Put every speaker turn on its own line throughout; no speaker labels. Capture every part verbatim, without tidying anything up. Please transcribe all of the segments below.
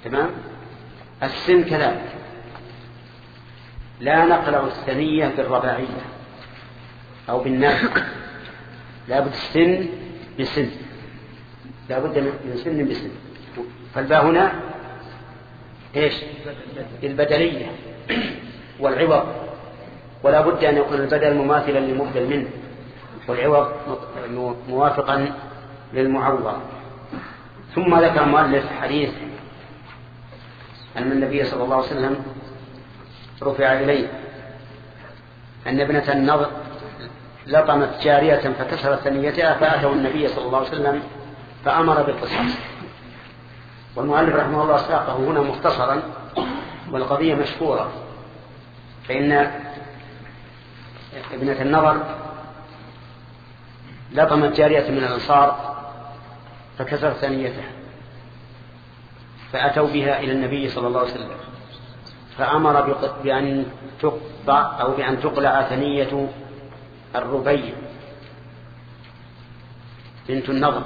تمام. السن كذلك لا نقلع الثنية بالرباعية أو بالنافقة، لا بد السن بسن، لا بد من سن بسن. فالباء هنا إيش؟ البدلية والعوض، ولا بد أن يكون البدل مماثلا لمبدل منه والعوض موافقا للمعوض. ثم ذكر المؤلف حديث أن النبي صلى الله عليه وسلم رفع إليه أن ابنة النضر لطمت جارية فكسرت ثنيتها، فأتوا النبي صلى الله عليه وسلم فأمر بالقصاص. والمؤلف رحمه الله ساقه هنا مختصرا، والقضية مشهورة، فإن ابنة النضر لطمت جارية من الأنصار فكسرت ثنيتها، فأتوا بها إلى النبي صلى الله عليه وسلم فأمر بأن تقطع أو بأن تقلع ثنية الربيع بنت النضر،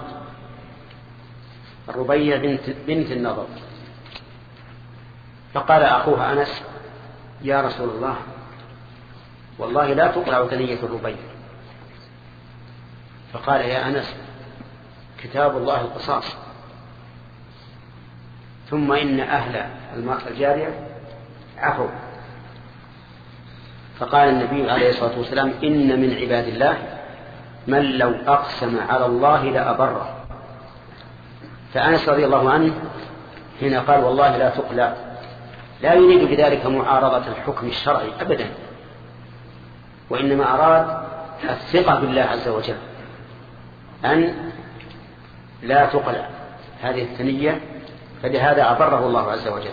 الربيع بنت, بنت النضر. فقال أخوها أنس: يا رسول الله، والله لا تقلع ثنية الربيع. فقال: يا أنس، كتاب الله القصاص، ثم إن أهل الجارية عفوا. فقال النبي عليه الصلاة والسلام: إن من عباد الله من لو أقسم على الله لأبره. فأنس رضي الله عنه هنا قال: والله لا تقلع، لا يريد بذلك معارضة الحكم الشرعي أبدا، وإنما أراد الثقة بالله عز وجل أن لا تقلع هذه الثنية، فلهذا أبره الله عز وجل.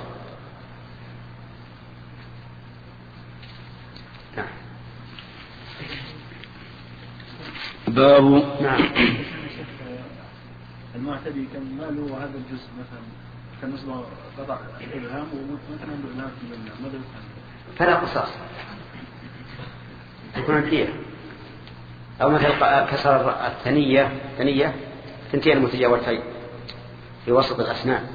نعم.
باب
نعم.
المعتدي كان ماله هذا الجزء مثلا كان نصبه قطع الإبهام ومثلا بالناس من ماذا يفعل؟
فلا قصاص، تكون الدية. أو مثل كسر الثنية ثنية ثنتين المتجاورتين في وسط الأسنان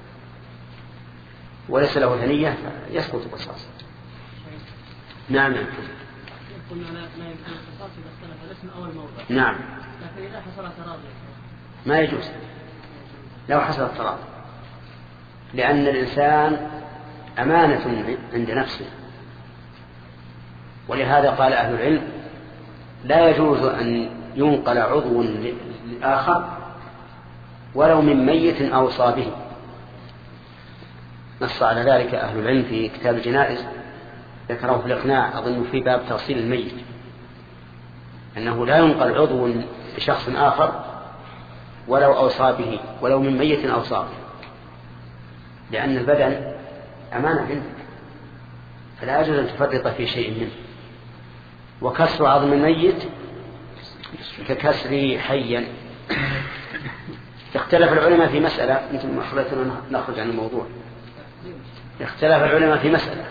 وليس له ثنية يسقط القصاص. نعم. نعم.
قلنا لا يمكن القصاص إذا اختلف الاسم أو الموضع.
نعم.
لكن إذا حصل تراضي
ما يجوز لو حصل التراضي، لأن الإنسان أمانة عند نفسه، ولهذا قال أهل العلم: لا يجوز أن ينقل عضو للآخر ولو من ميت أوصى به. نص على ذلك أهل العلم في كتاب الجنائز، ذكره في الإقناع أظن في باب تغسيل الميت، أنه لا ينقل عضو لشخص آخر ولو أوصى به، ولو من ميت أوصى به، لأن البدن أمانة عندك، فلا يجوز أن تفرط في شيء منه. وكسر عظم الميت ككسر حيا. اختلف العلماء في مسألة، أنتم أخبرتنا نخرج عن الموضوع. اختلف العلماء في مسألة: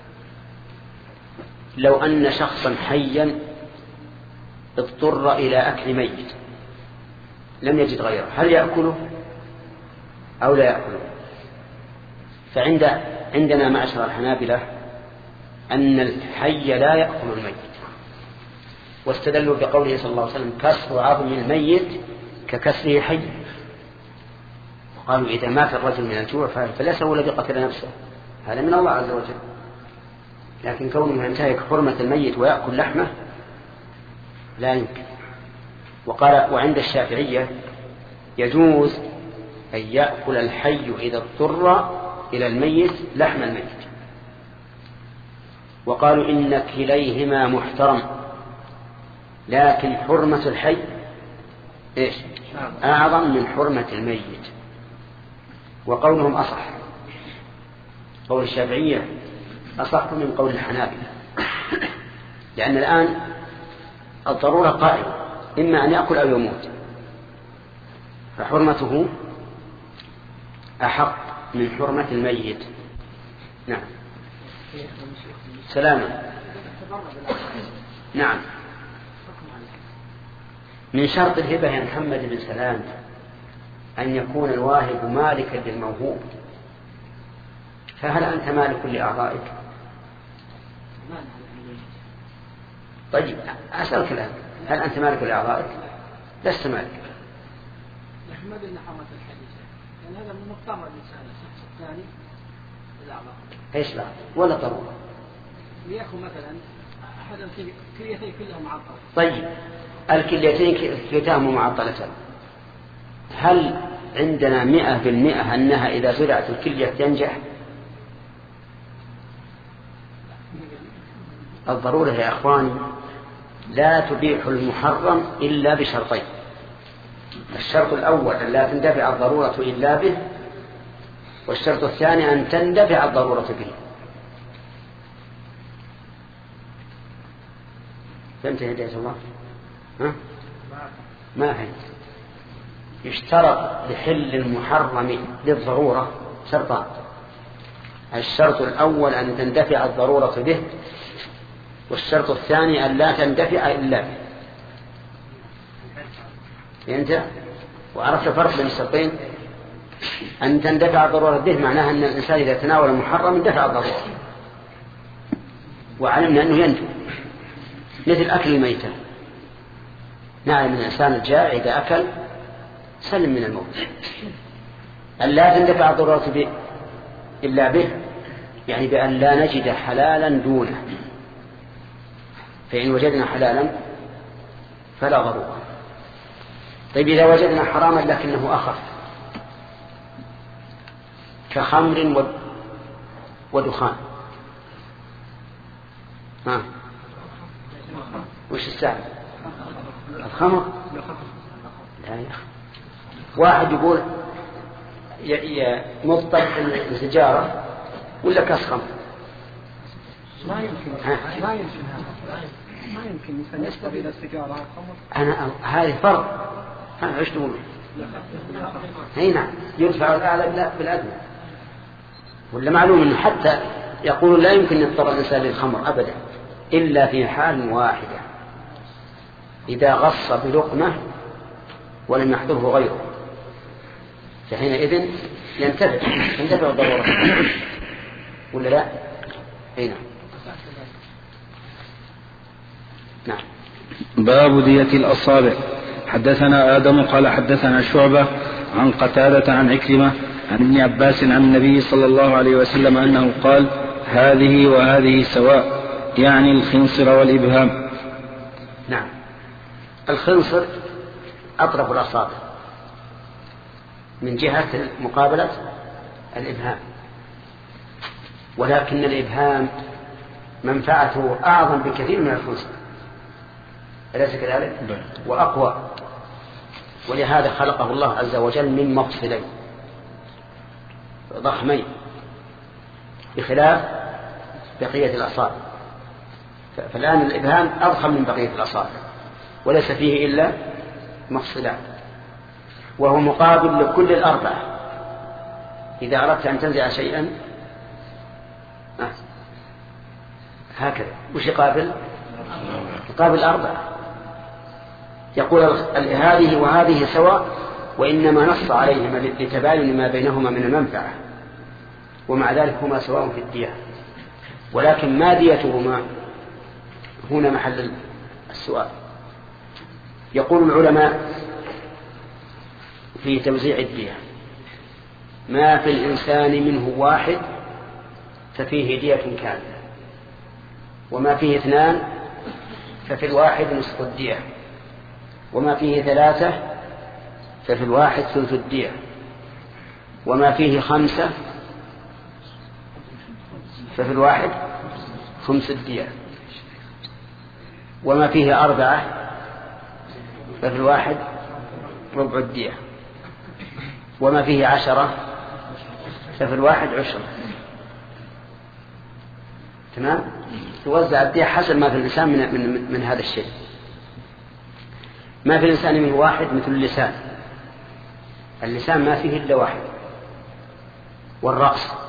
لو أن شخصا حيا اضطر إلى أكل ميت لم يجد غيره، هل يأكله أو لا يأكله؟ فعند عندنا معشر الحنابلة أن الحي لا يأكل الميت، واستدلوا بقوله صلى الله عليه وسلم: كسر عظم الميت ككسره حي. وقالوا: إذا مات الرجل من الجوع فليس هو الذي قتل نفسه، هذا من الله عز وجل، لكن كونه ينتهك حرمة الميت ويأكل لحمه لا يمكن. وقال: وعند الشافعية يجوز أن يأكل الحي إذا اضطر إلى الميت لحم الميت. وقالوا: إن كليهما محترم، لكن حرمة الحي إيش؟ أعظم من حرمة الميت. وقولهم أصح، قول الشافعية أصح من قول الحنابلة، لأن الآن الضرورة قائمة، إما أن يأكل أو يموت، فحرمته أحق من حرمة الميت. نعم. سلامة. نعم. من شرط الهبة يا محمد بن سلام أن يكون الواهب مالكا للموهوب، فهل أنت مالك لأعضائك؟ طيب أسألك الآن، هل أنت مالك لأعضائك؟ لست مالك.
يحمد أن حرمت الحديث لأن هذا من مضطر الإنسان الشخص الثاني الأعضاء.
إيش لا ولا ضرورة.
ليكن مثلا أحد الكليتين كلهم معطلة.
طيب الكليتين كلتاهم معطلة، هل عندنا مئة بالمئة أنها إذا زرعت الكلية تنجح؟ الضرورة يا أخواني لا تبيح المحرم إلا بشرطين. الشرط الأول أن لا تندفع الضرورة إلا به، والشرط الثاني أن تندفع الضرورة به. فهمت يا هداية الله؟ ها؟ ما فهمت. يشترط لحل المحرم للضرورة شرطان: الشرط الأول أن تندفع الضرورة به، والشرط الثاني أن لا تندفع إلا به. فهمت؟ وعرفت الفرق بين الشرطين؟ أن تندفع الضرورة به معناها أن الإنسان إذا تناول المحرم اندفع الضرورة، وعلمنا أنه ينجو، مثل أكل الميتة. نعلم الإنسان الجائع إذا أكل سلم من الموت. أن لا تندفع الضرورة به إلا به يعني بأن لا نجد حلالا دونه، فإن وجدنا حلالا فلا ضرورة. طيب إذا وجدنا حراما لكنه أخف كخمر ودخان، ها وش السعر؟ الخمر لا يا أخي. واحد يقول مضطر السجارة ولا كاس خمر،
ما يمكن ما يمكن هذا ما يمكن بالنسبة إلى السجارة والخمر.
أنا هذه فرق. ها إيش تقول؟ هي نعم يرفع الأعلى بالأدنى. ولا معلوم أنه حتى يقول لا يمكن يضطر الإنسان للخمر أبدا إلا في حال واحدة: إذا غص بلقمة ولم يحضره غيره، فحينئذ ينتفع ينتفع الضرورة. ولا لا؟ أي نعم. نعم.
باب دية الأصابع. حدثنا آدم قال حدثنا شعبة عن قتادة عن عكرمة عن ابن عباس عن النبي صلى الله عليه وسلم أنه قال: هذه وهذه سواء، يعني الخنصر والإبهام.
نعم. الخنصر أطرف الأصابع من جهة مقابلة الإبهام، ولكن الإبهام منفعته أعظم بكثير من الخنصر، أليس كذلك؟ وأقوى، ولهذا خلقه الله عز وجل من مفصلين ضخمين بخلاف بقية الأصابع. فالآن الإبهام أضخم من بقية الأصابع وليس فيه إلا مفصلان، وهو مقابل لكل الأربعة. إذا أردت أن تنزع شيئا هكذا وش يقابل؟ يقابل أربعة. يقول هذه وهذه سواء، وإنما نص عليهما لتباين ما بينهما من المنفعة، ومع ذلك هما سواء في الدية، ولكن ما ديتهما هنا محل السؤال. يقول العلماء في توزيع الدية: ما في الإنسان منه واحد ففيه دية كاملة، وما فيه اثنان ففي الواحد نصف الدية، وما فيه ثلاثة ففي الواحد ثلث الدية، وما فيه خمسة ففي الواحد خمس الدية، وما فيه أربعة ففي الواحد ربع الدية، وما فيه عشرة ففي الواحد عشرة. تمام؟ توزع الدية حسب ما في الإنسان من, من, من هذا الشيء. ما في الإنسان من واحد مثل اللسان، اللسان ما فيه إلا واحد، والرأس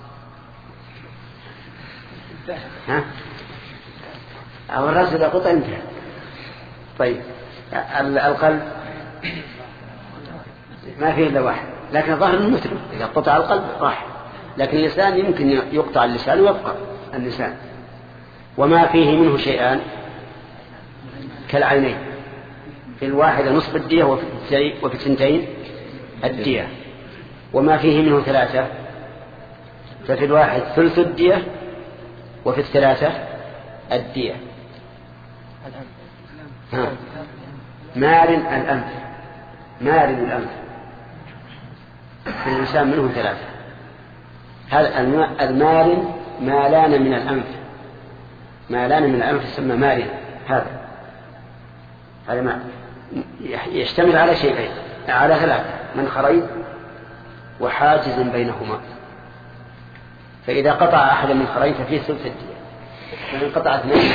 ها أو الرأس إذا قطع انتهى. طيب القلب ما فيه إلا واحد، لكن الظاهر المتر إذا قطع القلب راح. لكن اللسان يمكن يقطع اللسان ويبقى اللسان. وما فيه منه شيئان كالعينين، في الواحدة نصف الدية وفي الثنتين الدية. وما فيه منه ثلاثة ففي الواحد ثلث الدية وفي الثلاثة الدية. ها. مارن الأنف، مارن الأنف في الإنسان منه ثلاثة. هذا المارن ما لان من الأنف، ما لان من الأنف يسمى مارن. هذا هذا ما يشتمل على شيئين، على ثلاثة: منخرين وحاجز بينهما. فإذا قطع أحد من المنخرين ففيه ثلث الدية، وإن قطع اثنين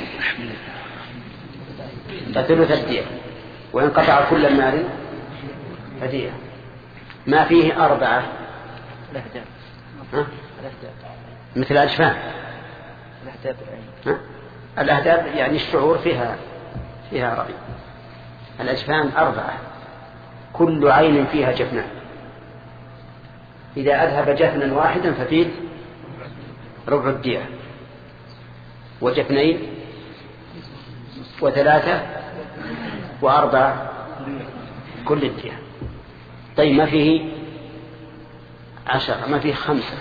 فثلث الدية، وإن قطع كل المال فدية. ما فيه أربعة مثل الأجفان. الأهداب يعني الشعور فيها فيها رأي. الأجفان أربعة، كل عين فيها جفنان. إذا أذهب جفنا واحدا ففيه ربع الدية، وجفنين وثلاثة وأربعة كل الدية. طيب ما فيه عشرة، ما فيه خمسة،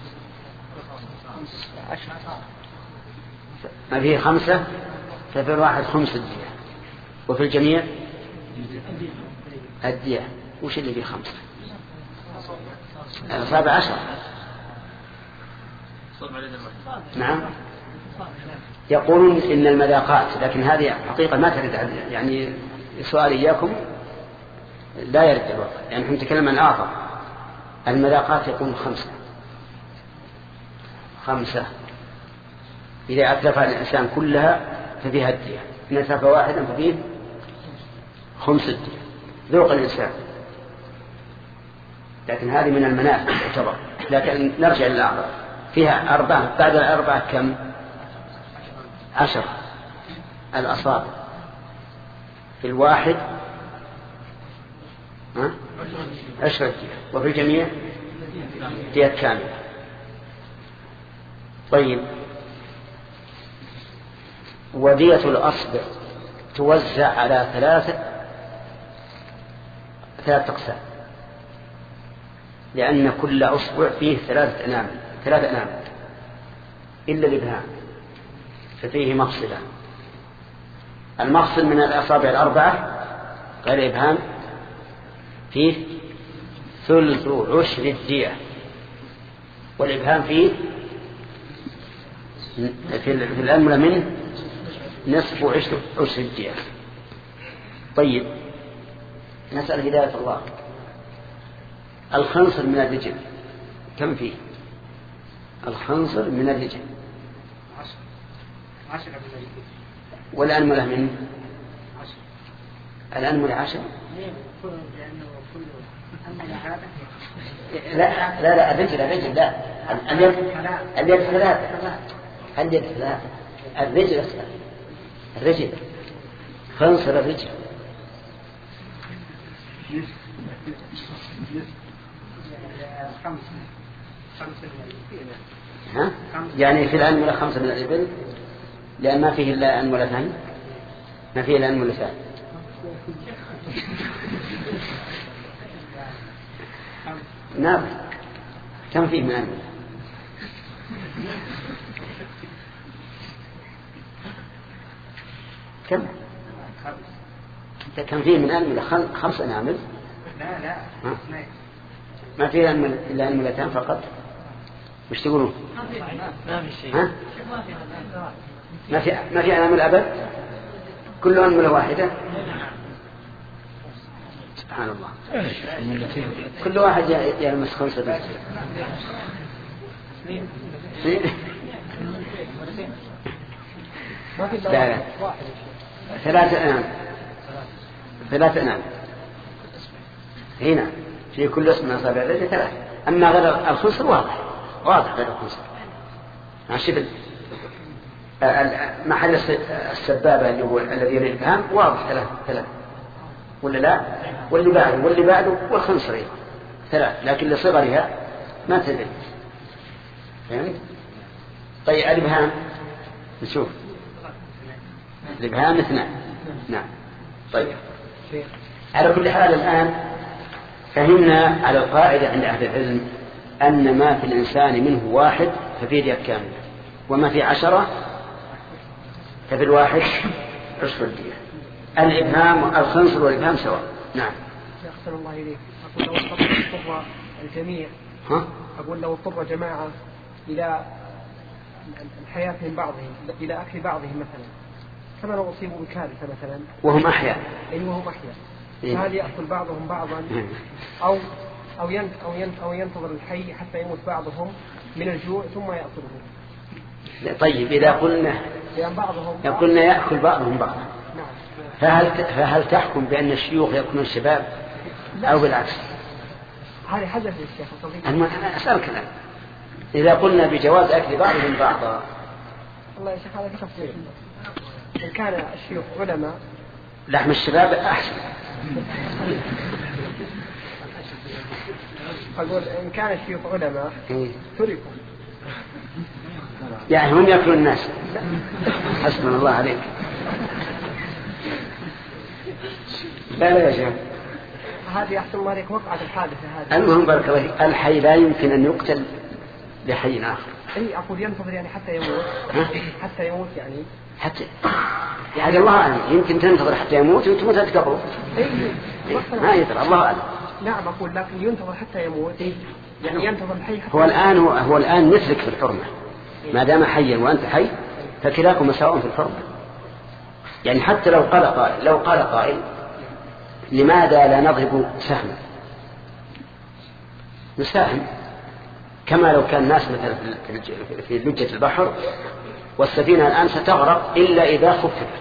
ما فيه خمسة ففي الواحد خمس الدية، وفي الجميع الدية. وش اللي فيه خمسة؟ الأصابع عشرة. نعم. يقولون إن المذاقات، لكن هذه حقيقة ما ترد، يعني سؤال إياكم لا يرد الوقت، يعني نحن نتكلم عن الآخر. المذاقات يقولون خمسة خمسة إذا أتلف الإنسان كلها ففيها الدية، إن أتلف واحدا ففيه خمس الدية. ذوق الإنسان، لكن هذه من المنافع تعتبر. لكن نرجع للأعراض، فيها أربعة، بعد الأربعة كم؟ عشر. الأصابع في الواحد عشرة دية، وفي الجميع دية كاملة. طيب، ودية الأصبع توزع على ثلاثة ثلاثة أقسام، لأن كل أصبع فيه ثلاثة أنامل، ثلاثة أنامل إلا الإبهام ففيه مفصلة. المفصل من الأصابع الأربعة غير إبهام فيه ثلث عشر الدية، والإبهام فيه في الأنملة منه نصف عشر عشر الدية. طيب، نسأل هداية الله. الخنصر من الرجل كم فيه؟ الخنصر من الرجل
عشرة من الرجل،
والأنملة منه الأنملة عشر. لا لا لا الرجل الرجل لا اليد اليد ثلاثة اليد ثلاثة الرجل الرجل خنصر الرجل. ها؟ يعني في الأنملة خمسة من الإبل، لأن ما فيه إلا أنملتان، ما فيه إلا أنملتان. نعم. كم فيه من أنملة؟ كم؟ كم فيه من أنملة؟ خمس أنامل.
لا لا
ما فيه إلا أنملتان فقط. مش تقولون؟
ما في شيء.
ها؟ ما في ما في أنامل أبد، كل أنملة واحدة. سبحان الله، كل واحد يلمس خمسة بس. لا لا ثلاثة أنام، ثلاثة أنام هنا في كل اسم من أصابع الرجل ثلاثة. أما غير الخنصر واضح واضح غير الخنصر. شوف محل السبابة اللي هو الذي يلي الإبهام واضح ثلاثة ثلاثة ولا لا؟ واللي بعده واللي بعده والخنصر ثلاث، لكن لصغرها ما تدري. فهمت؟ طيب الإبهام نشوف الإبهام اثنان. نعم. طيب على كل حال الآن فهمنا على القاعدة عند أهل العلم أن ما في الإنسان منه واحد ففيه دية كاملة، وما في عشرة ففي الواحد عشر الدية. الإبهام الخنصر والإبهام سواء. نعم.
أحسن الله إليك. أقول لو اضطر الجميع
ها؟
أقول لو اضطر جماعة إلى الحياة من بعضهم إلى أكل بعضهم مثلا، كما لو أصيبوا بكارثة مثلا
وهم أحياء.
أي وهم أحياء،
إيه؟
فهل يأكل بعضهم بعضا أو أو ينت أو ينت أو ينتظر الحي حتى يموت بعضهم من الجوع ثم يأكله؟
طيب إذا قلنا
لأن بعضهم
قلنا يأكل بعضهم بعضا،
نعم.
فهل فهل تحكم بأن الشيوخ يأكلون الشباب أو بالعكس؟
هذه حدث الشيخ الصديق.
أنا أسألك الآن إذا قلنا بجواز أكل بعضهم بعضا.
والله يا شيخ هذا في تفصيل. إن كان الشيوخ علماء
لحم الشباب أحسن.
أقول إن كان الشيوخ علماء تركوا
يعني هم يأكلون الناس. حسبنا الله عليك. لا لا يا شيخ
هذه أحسن الله عليك وقعت الحادثة هذه.
المهم بارك الله فيك الحي لا يمكن أن يقتل لحي آخر.
أي أقول ينتظر يعني حتى يموت. حتى يموت يعني
حتى يعني الله أعلم يمكن تنتظر حتى يموت وتموت تقبره. ما يدري الله أعلم.
نعم أقول لكن ينتظر حتى يموت يعني ينتظر الحي حتى
هو الآن هو, هو الآن مثلك في الحرمة ما دام حيا وأنت حي فكلاكم سواء في الحرمة. يعني حتى لو قال قائل لو قال قائل لماذا لا نضرب سهما نساهم كما لو كان الناس مثلا في لجة البحر والسفينة الآن ستغرق إلا إذا خففت.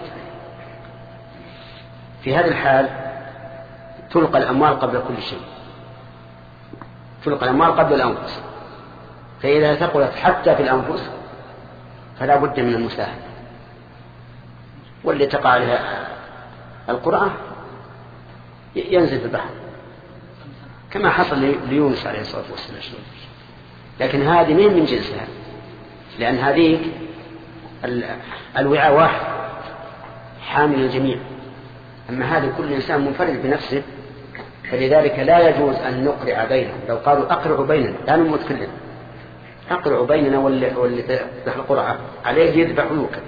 في هذه الحال تلقى الأموال قبل كل شيء، تلقى الأموال قبل الأنفس، فإذا ثقلت حتى في الأنفس فلا بد من المساهمة. واللي تقع عليها القرعة ينزل في البحر كما حصل ليونس عليه الصلاة والسلام. لكن هذه مين من جنسها، لأن هذه الوعاء واحد حامل الجميع، أما هذه كل إنسان منفرد بنفسه، فلذلك لا يجوز أن نقرع بينهم. لو قالوا أقرعوا بيننا لا نموت كلنا، أقرعوا بيننا واللي, واللي تحت القرعة عليه يذبح يوكل،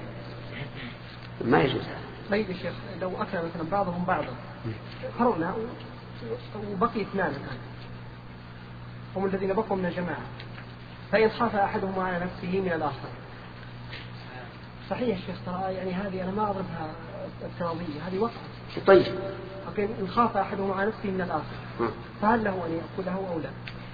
ما يجوز.
طيب يا شيخ لو أكل مثلا بعضهم بعضا فرغنا وبقي اثنان الآن هم الذين بقوا من الجماعة، فإن خاف أحدهم على نفسه من الآخر صحيح يا شيخ ترى يعني هذه أنا ما أضربها افتراضية هذه وقت.
طيب
لكن إن خاف أحدهم على نفسه من الآخر فهل له أن يأكله أو لا؟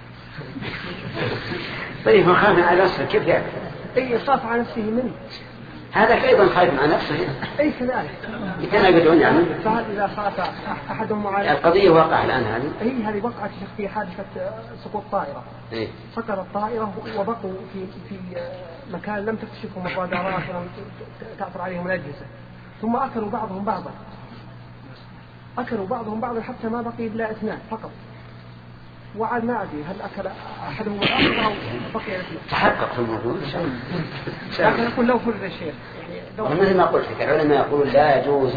طيب هو خاف على نفسه كيف يأكل؟
أي خاف على نفسه منه
هذا أيضا خايف على نفسه.
أي كذلك
كان يقدرون يعني
فهل إذا خاف أحدهم على
القضية واقع الآن هذه
أي هذه وقعت في حادثة سقوط طائرة.
إيه؟
سقطت الطائرة وبقوا في في مكان لم تكتشفهم الرادارات ولم تعثر عليهم الأجهزة، ثم أكلوا بعضهم بعضا أكلوا بعضهم بعضا حتى ما بقي إلا اثنان فقط، وعاد ما أدري هل أكل أحدهم الآخر أو بقي اثنان.
تحقق في الموضوع إن شاء الله.
لكن أقول لو فرد الشيء يعني
مثل ما قلت لك العلماء يقولون لا يجوز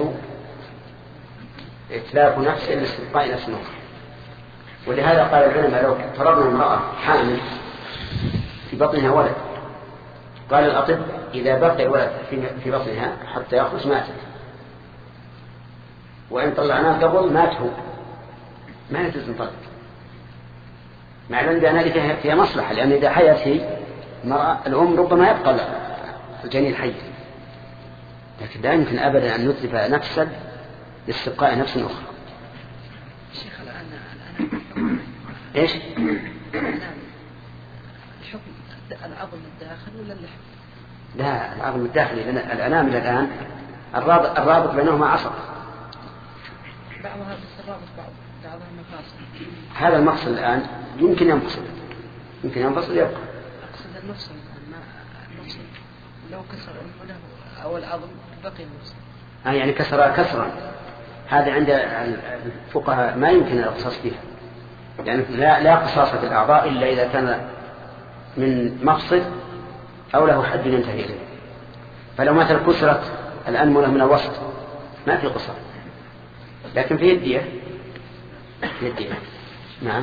إتلاف نفس إلا استبقاء نفس أخرى، ولهذا قال العلماء لو فرضنا امرأة حامل في بطنها ولد قال الأطباء إذا بقي الولد في بطنها حتى يخرج ماتت، وإن طلعناه قبل مات هو ما يجوز نطلق، مع العلم بأن هذه فيها, فيها مصلحة، لأن إذا حيت هي المرأة الأم ربما يبقى الجنين حي، لكن لا يمكن أبدا أن نتلف نفسا لاستبقاء نفس أخرى.
شيخ الآن الآن
إيش؟
الحكم العظم الداخل ولا اللحم؟
لا العظم الداخلي، لأن الأنامل الآن الرابط, الرابط بينهما عصب،
بعضها بس الرابط بعض بعضها مفاصل.
هذا المفصل الآن يمكن ينفصل يمكن ينفصل يبقى.
أقصد المفصل ما المفصل لو كسر له أو العظم بقي المفصل.
آه يعني كسر كسرا، هذا عند الفقهاء ما يمكن القصاص فيها، يعني لا لا قصاص في الأعضاء إلا إذا كان من مفصل أو له حد ينتهي إليه. فلو مثل كسرت الأنملة من الوسط ما في قصر، لكن في الدية في الدية. نعم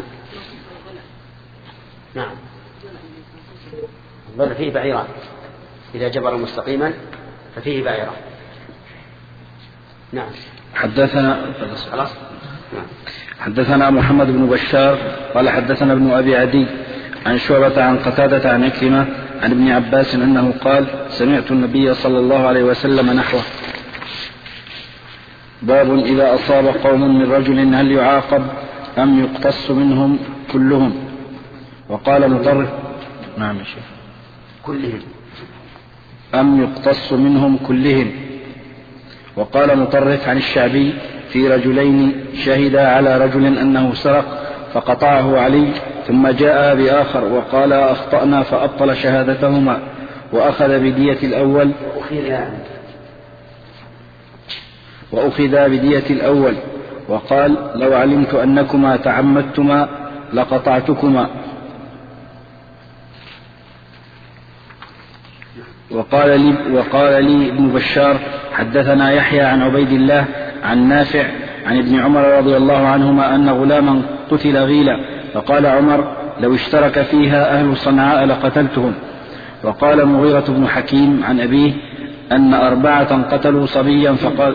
نعم الضلع فيه بعيران، إذا جبر مستقيما ففيه بعيران. نعم.
حدثنا
خلاص. نعم.
حدثنا محمد بن بشار قال حدثنا ابن أبي عدي عن شعبة عن قتادة عن عكرمة عن ابن عباس أنه قال سمعت النبي صلى الله عليه وسلم نحوه. باب إذا أصاب قوم من رجل هل يعاقب أم يقتص منهم كلهم؟ وقال مطرف نعم يا شيخ
كلهم
أم يقتص منهم كلهم. وقال مطرف عن الشعبي في رجلين شهدا على رجل أنه سرق فقطعه علي ثم جاء بآخر وقال أخطأنا فأبطل شهادتهما وأخذ بدية الأول وأخذ بدية الأول وقال لو علمت أنكما تعمدتما لقطعتكما. وقال لي, وقال لي ابن بشار حدثنا يحيى عن عبيد الله عن نافع عن ابن عمر رضي الله عنهما أن غلاما قتل غيلا فقال عمر لو اشترك فيها أهل صنعاء لقتلتهم. وقال مغيرة بن حكيم عن أبيه أن أربعة قتلوا صبيا فقال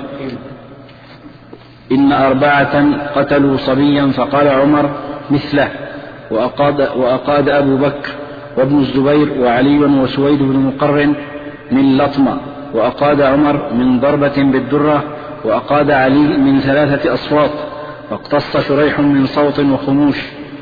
إن أربعة قتلوا صبيا فقال عمر مثله. وأقاد, وأقاد أبو بكر وابن الزبير وعلي وسويد بن مقرن من لطمة، وأقاد عمر من ضربة بالدرة، وأقاد علي من ثلاثة أصوات، واقتص شريح من صوت وخموش.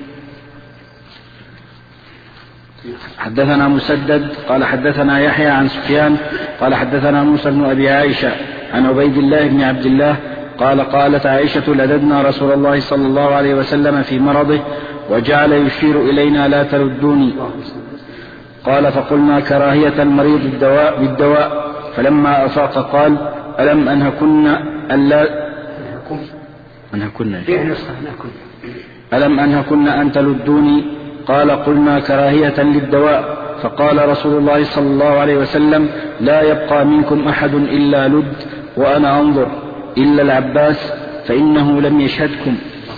حدثنا مسدد قال حدثنا يحيى عن سفيان قال حدثنا موسى بن أبي عائشة عن عبيد الله بن عبد الله قال قالت عائشة لددنا رسول الله صلى الله عليه وسلم في مرضه وجعل يشير إلينا لا تردوني. قال فقلنا كراهية المريض بالدواء, بالدواء فلما أفاق قال ألم أنهكن ألا أنهكن ألم أنهكن أن تلدوني؟ قال قلنا كراهية للدواء. فقال رسول الله صلى الله عليه وسلم لا يبقى منكم أحد إلا لد وأنا أنظر إلا العباس فإنه لم يشهدكم.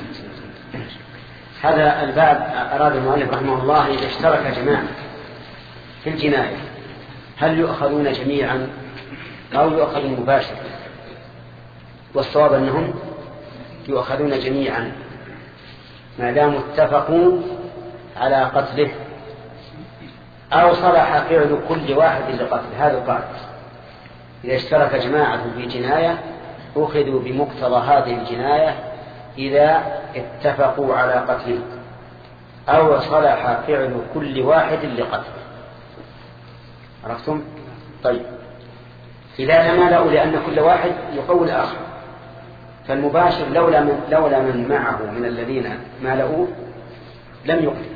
هذا الباب أراد المؤلف رحمه الله إذا اشترك جماعة في الجناية هل يؤخذون جميعا أو يؤخذون مباشرة؟ والصواب أنهم يؤخذون جميعا ما دام اتفقوا على قتله أو صلح فعل كل واحد لقتله. هذا القاعدة إذا اشترك جماعة في جناية أخذوا بمقتضى هذه الجناية إذا اتفقوا على قتله أو صلح فعل كل واحد لقتله. عرفتم؟ طيب إذا تمالأوا لأن كل واحد يقول الآخر فالمباشر لولا من, لولا من معه من الذين مالأوا لم يقتل،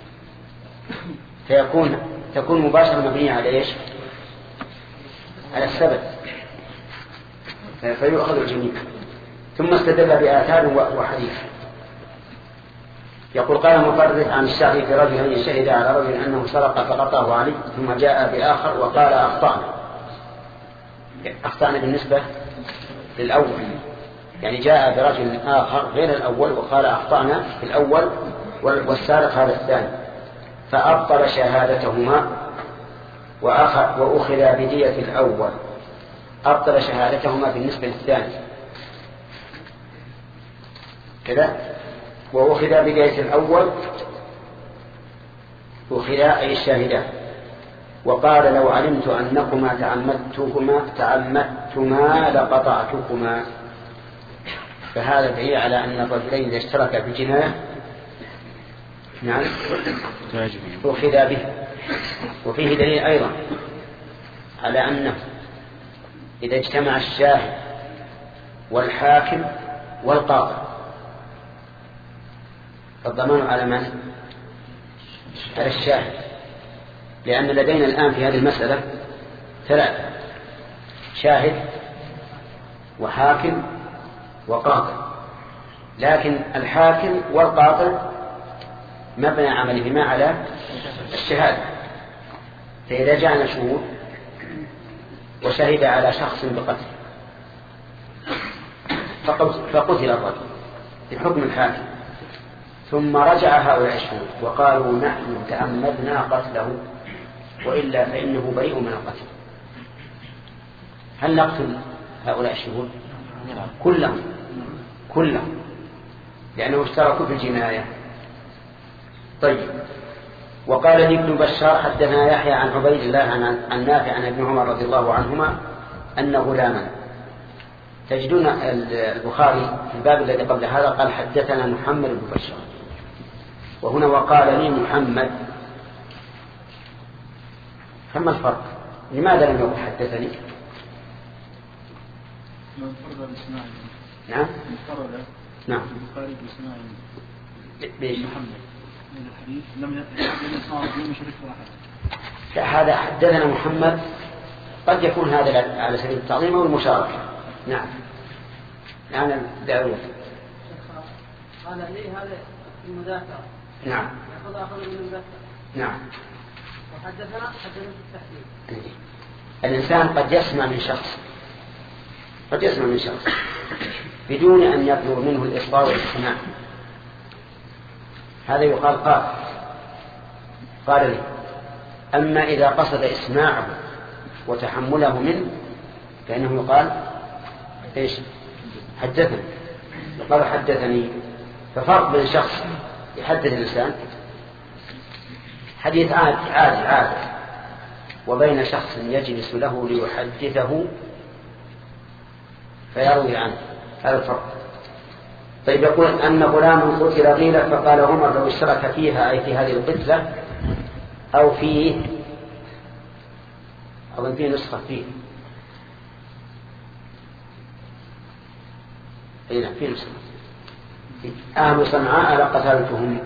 فيكون تكون مباشرة مبنية على إيش؟ على السبب، فيؤخذ الجميع. ثم استدل بآثار وحديث يقول قال مفرد عن الشعبي في رجل شهد على رجل أنه سرق فقطعه علي ثم جاء بآخر وقال أخطأنا. أخطأنا بالنسبة للأول، يعني جاء برجل آخر غير الأول وقال أخطأنا في الأول والسارق هذا الثاني، فأبطل شهادتهما وأخذ وأخذ بدية الأول. أبطل شهادتهما بالنسبة للثاني كذا، وأخذ بداية الأول أخذ أي الشاهدان. وقال لو علمت أنكما تعمدتكما تعمدتما لقطعتكما. فهذا دليل على أن الرجلين إذا اشتركا في جناية نعم أخذ به. وفيه دليل أيضا على أنه إذا اجتمع الشاهد والحاكم والقاضي فالضمان على من؟ على الشاهد، لأن لدينا الآن في هذه المسألة ثلاثة: شاهد وحاكم وقاضي. لكن الحاكم والقاضي مبنى عملهما على الشهادة. فإذا جاءنا شهود وشهد على شخص بقتل فقتل الرجل بحكم الحاكم، ثم رجع هؤلاء الشهود وقالوا نحن تأمدنا قتله وإلا فإنه بريء من القتل، هل نقتل هؤلاء الشهود كلهم كلهم لأنه اشتركوا في الجناية؟ طيب. وقال لي ابن بشار حدثنا يحيى عن عبيد الله عن نافع عن ابن عمر رضي الله عنهما أن غلاما، تجدون البخاري في الباب الذي قبل هذا قال حدثنا محمد بن بشار، وهنا وقال لي محمد، فما الفرق؟ لماذا لم يقل حدثني؟ نعم نعم ليش
محمد من الحديث لم يصار مشرك واحد.
هذا حدثنا محمد قد يكون هذا على سبيل التعظيم او المشاركه. نعم نعم داود
قال لي هذا المذاكره.
نعم
ياخذ اخر من المذاكره.
نعم.
وحدثنا حدثنا بالتحديد.
الانسان قد يسمع من شخص قد يسمع من شخص بدون أن يطلب منه الإصرار والاستماع، هذا يقال قال قال لي. أما إذا قصد إسماعه وتحمله منه فإنه يقال إيش؟ حدثني. يقال حدثني. ففرق بين شخص يحدث الإنسان حديث عادي عادي عادي وبين شخص يجلس له ليحدثه فيروي عنه، هذا الفرق. طيب يقول أن غلام قتل غيلة فقال عمر لو اشترك فيها أي في هذه القتلة أو فيه أظن فيه نسخة فيه أي نعم فيه نسخة أهل صنعاء لقتلتهم،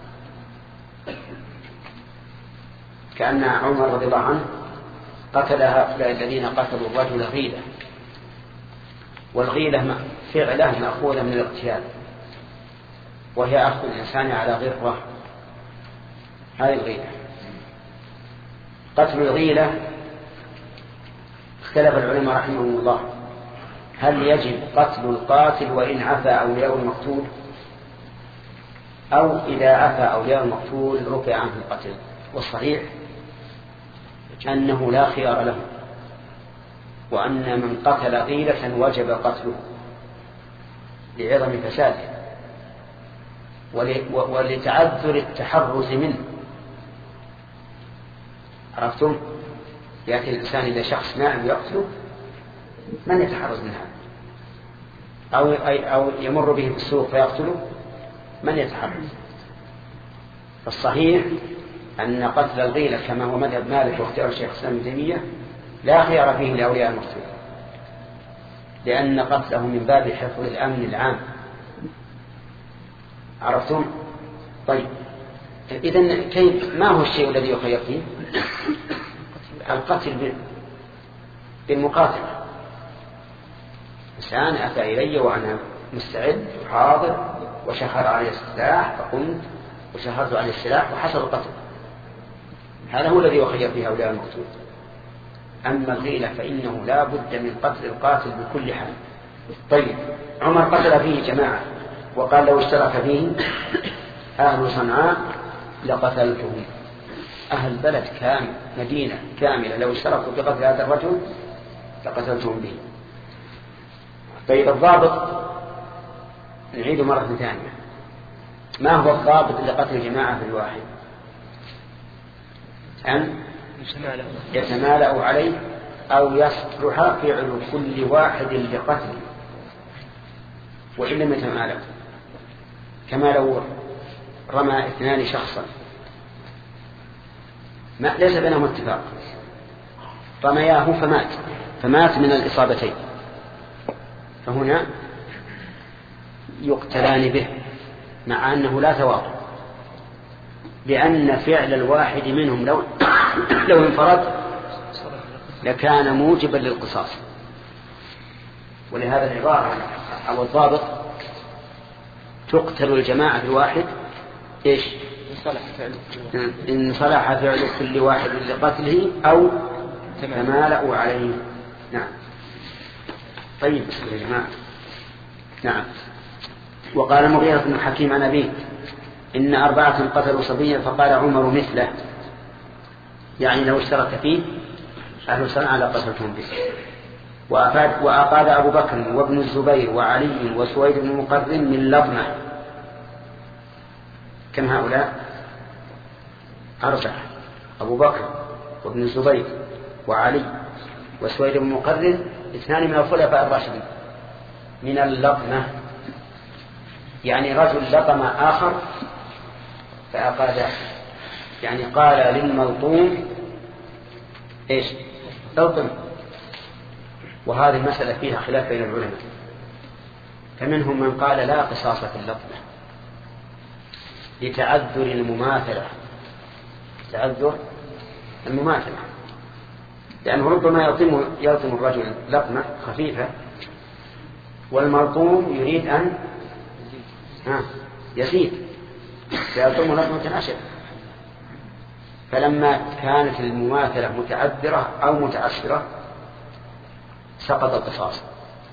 كأن عمر رضي الله عنه قتل هؤلاء الذين قتلوا الرجل غيلة، والغيلة فعله مأخوذة من الاغتيال وهي أخذ الإنسان على غرة، هذه الغيلة. قتل الغيلة اختلف العلماء رحمهم الله هل يجب قتل القاتل وإن عفى أولياء المقتول أو إذا عفى أولياء المقتول رفع عنه القتل، والصحيح أنه لا خيار له، وأن من قتل غيلة وجب قتله لعظم فساده ولتعذر التحرز منه. عرفتم؟ يأتي الإنسان إذا شخص نائم يقتله من يتحرز من هذا؟ أو, أو يمر به في السوق فيقتله من يتحرز؟ فالصحيح أن قتل الغيلة كما هو مذهب مالك واختيار الشيخ الإسلام ابن تيمية لا خيار فيه لأولياء المقتول، لأن قتله من باب حفظ الأمن العام. عرفتم؟ طيب إذن كيف ما هو الشيء الذي يخير فيه؟ القتل بالمقاتلة. إنسان أتى إلي وأنا مستعد وحاضر وشهر عليه السلاح فقمت وشهرت عليه السلاح وحصل القتل، هذا هو الذي يخير فيه أولياء المقتول. أما الغيلة فإنه لا بد من قتل القاتل بكل حال. طيب عمر قتل فيه جماعة وقال لو اشترك فيه أهل صنعاء لقتلتهم، أهل بلد كامل مدينة كاملة لو اشتركوا بقتل هذا الرجل لقتلتهم به. طيب الضابط نعيد مرة ثانية، ما هو الضابط لقتل الجماعة في الواحد؟ أن يتمالأ عليه أو يصلح فعل كل واحد لقتله، وإن لم يتمالأ كما لو رمى اثنان شخصا ما ليس بينهم اتفاق رمياه فمات فمات من الإصابتين، فهنا يقتلان به مع أنه لا تواطؤ، لأن فعل الواحد منهم لو لو انفرد لكان موجبا للقصاص. ولهذا العبارة أو الضابط تقتل الجماعة الواحد إيش إن صلح فعل كل واحد لقتله أو تمالأوا عليه. نعم. طيب بسم الله يا جماعة. نعم. وقال المغيرة بن الحكيم عن أبيه إن أربعة قتلوا صبيا فقال عمر مثله، يعني لو اشترك فيه أهل صنعاء لقتلتهم به. وأفاد وأقاد أبو بكر وابن الزبير وعلي وسويد بن مقرن من لطمة. كم هؤلاء؟ أربعة: أبو بكر وابن الزبير وعلي وسويد بن مقرن، اثنان من الخلفاء الراشدين، من اللطمة، يعني رجل لطم آخر فأقاده، يعني قال للملطوم إيش؟ لطم. وهذه المسألة فيها خلاف بين العلماء، فمنهم من قال لا قصاص في اللطمة لتعذر المماثلة، تعذر المماثلة، لأنه ربما يلطم يلطم الرجل لطمة خفيفة والملطوم يريد أن يزيد فيلطم لطمة أشد، فلما كانت المماثلة متعذرة أو متعسرة سقط القصاص.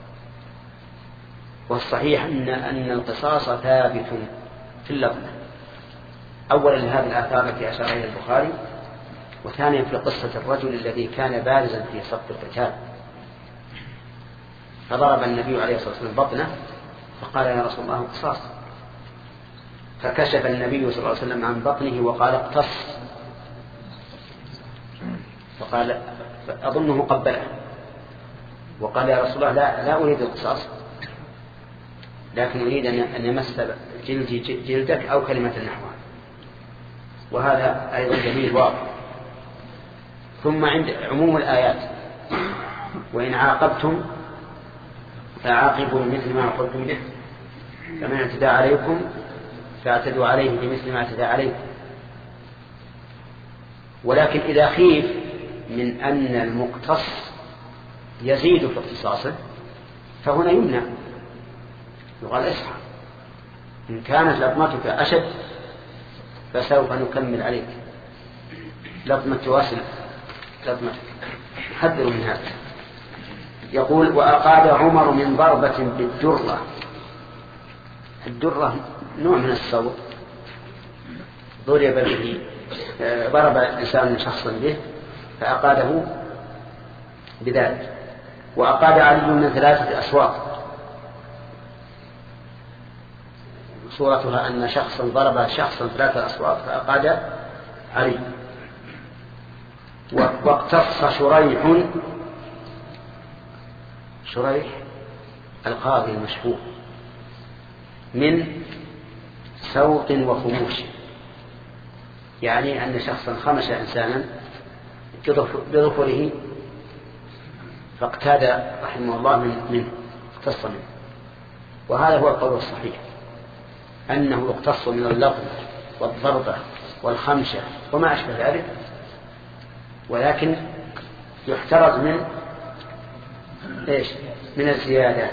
والصحيح أن أن القصاص ثابت في اللطمة، أولا لهذه الآثار التي أشار إليها البخاري، وثانيا في قصة الرجل الذي كان بارزا في صف القتال فضرب النبي عليه الصلاة والسلام بطنه فقال يا رسول الله قصاص، فكشف النبي صلى الله عليه وسلم عن بطنه وقال اقتص، فقال أظنه قبله وقال يا رسول الله لا, لا أريد القصاص، لكن أريد أن يمس جلدي جلدك أو كلمة نحوها. وهذا أيضا دليل واضح. ثم عند عموم الآيات وإن عاقبتم فعاقبوا بمثل ما عوقبتم به فمن اعتدى عليكم فاعتدوا عليه بمثل ما اعتدى عليكم. ولكن إذا خيف من أن المقتص يزيد في اقتصاصه فهنا يمنع، يقال اصحى، إن كانت لطمتك أشد فسوف نكمل عليك لطمة تواصل لطمتك، حذروا من هذا. يقول وأقاد عمر من ضربة بالدرة. الدرة نوع من الصوت ضرب به، ضرب إنسان شخصا به فأقاده بذلك. وأقاد علي من ثلاثة أشواط، صورتها أن شخصا ضرب شخصا ثلاثة أشواط فأقاد علي. واقتص شريح، شريح القاضي المشهور، من سوق وخموش، يعني أن شخصا خمش إنسانا بظفره فاقتاد رحمه الله منه، اقتص منه. وهذا هو القول الصحيح، أنه اقتص من اللطم والضربة والخمشة وما أشبه ذلك، ولكن يحترز من إيش؟ من الزيادات.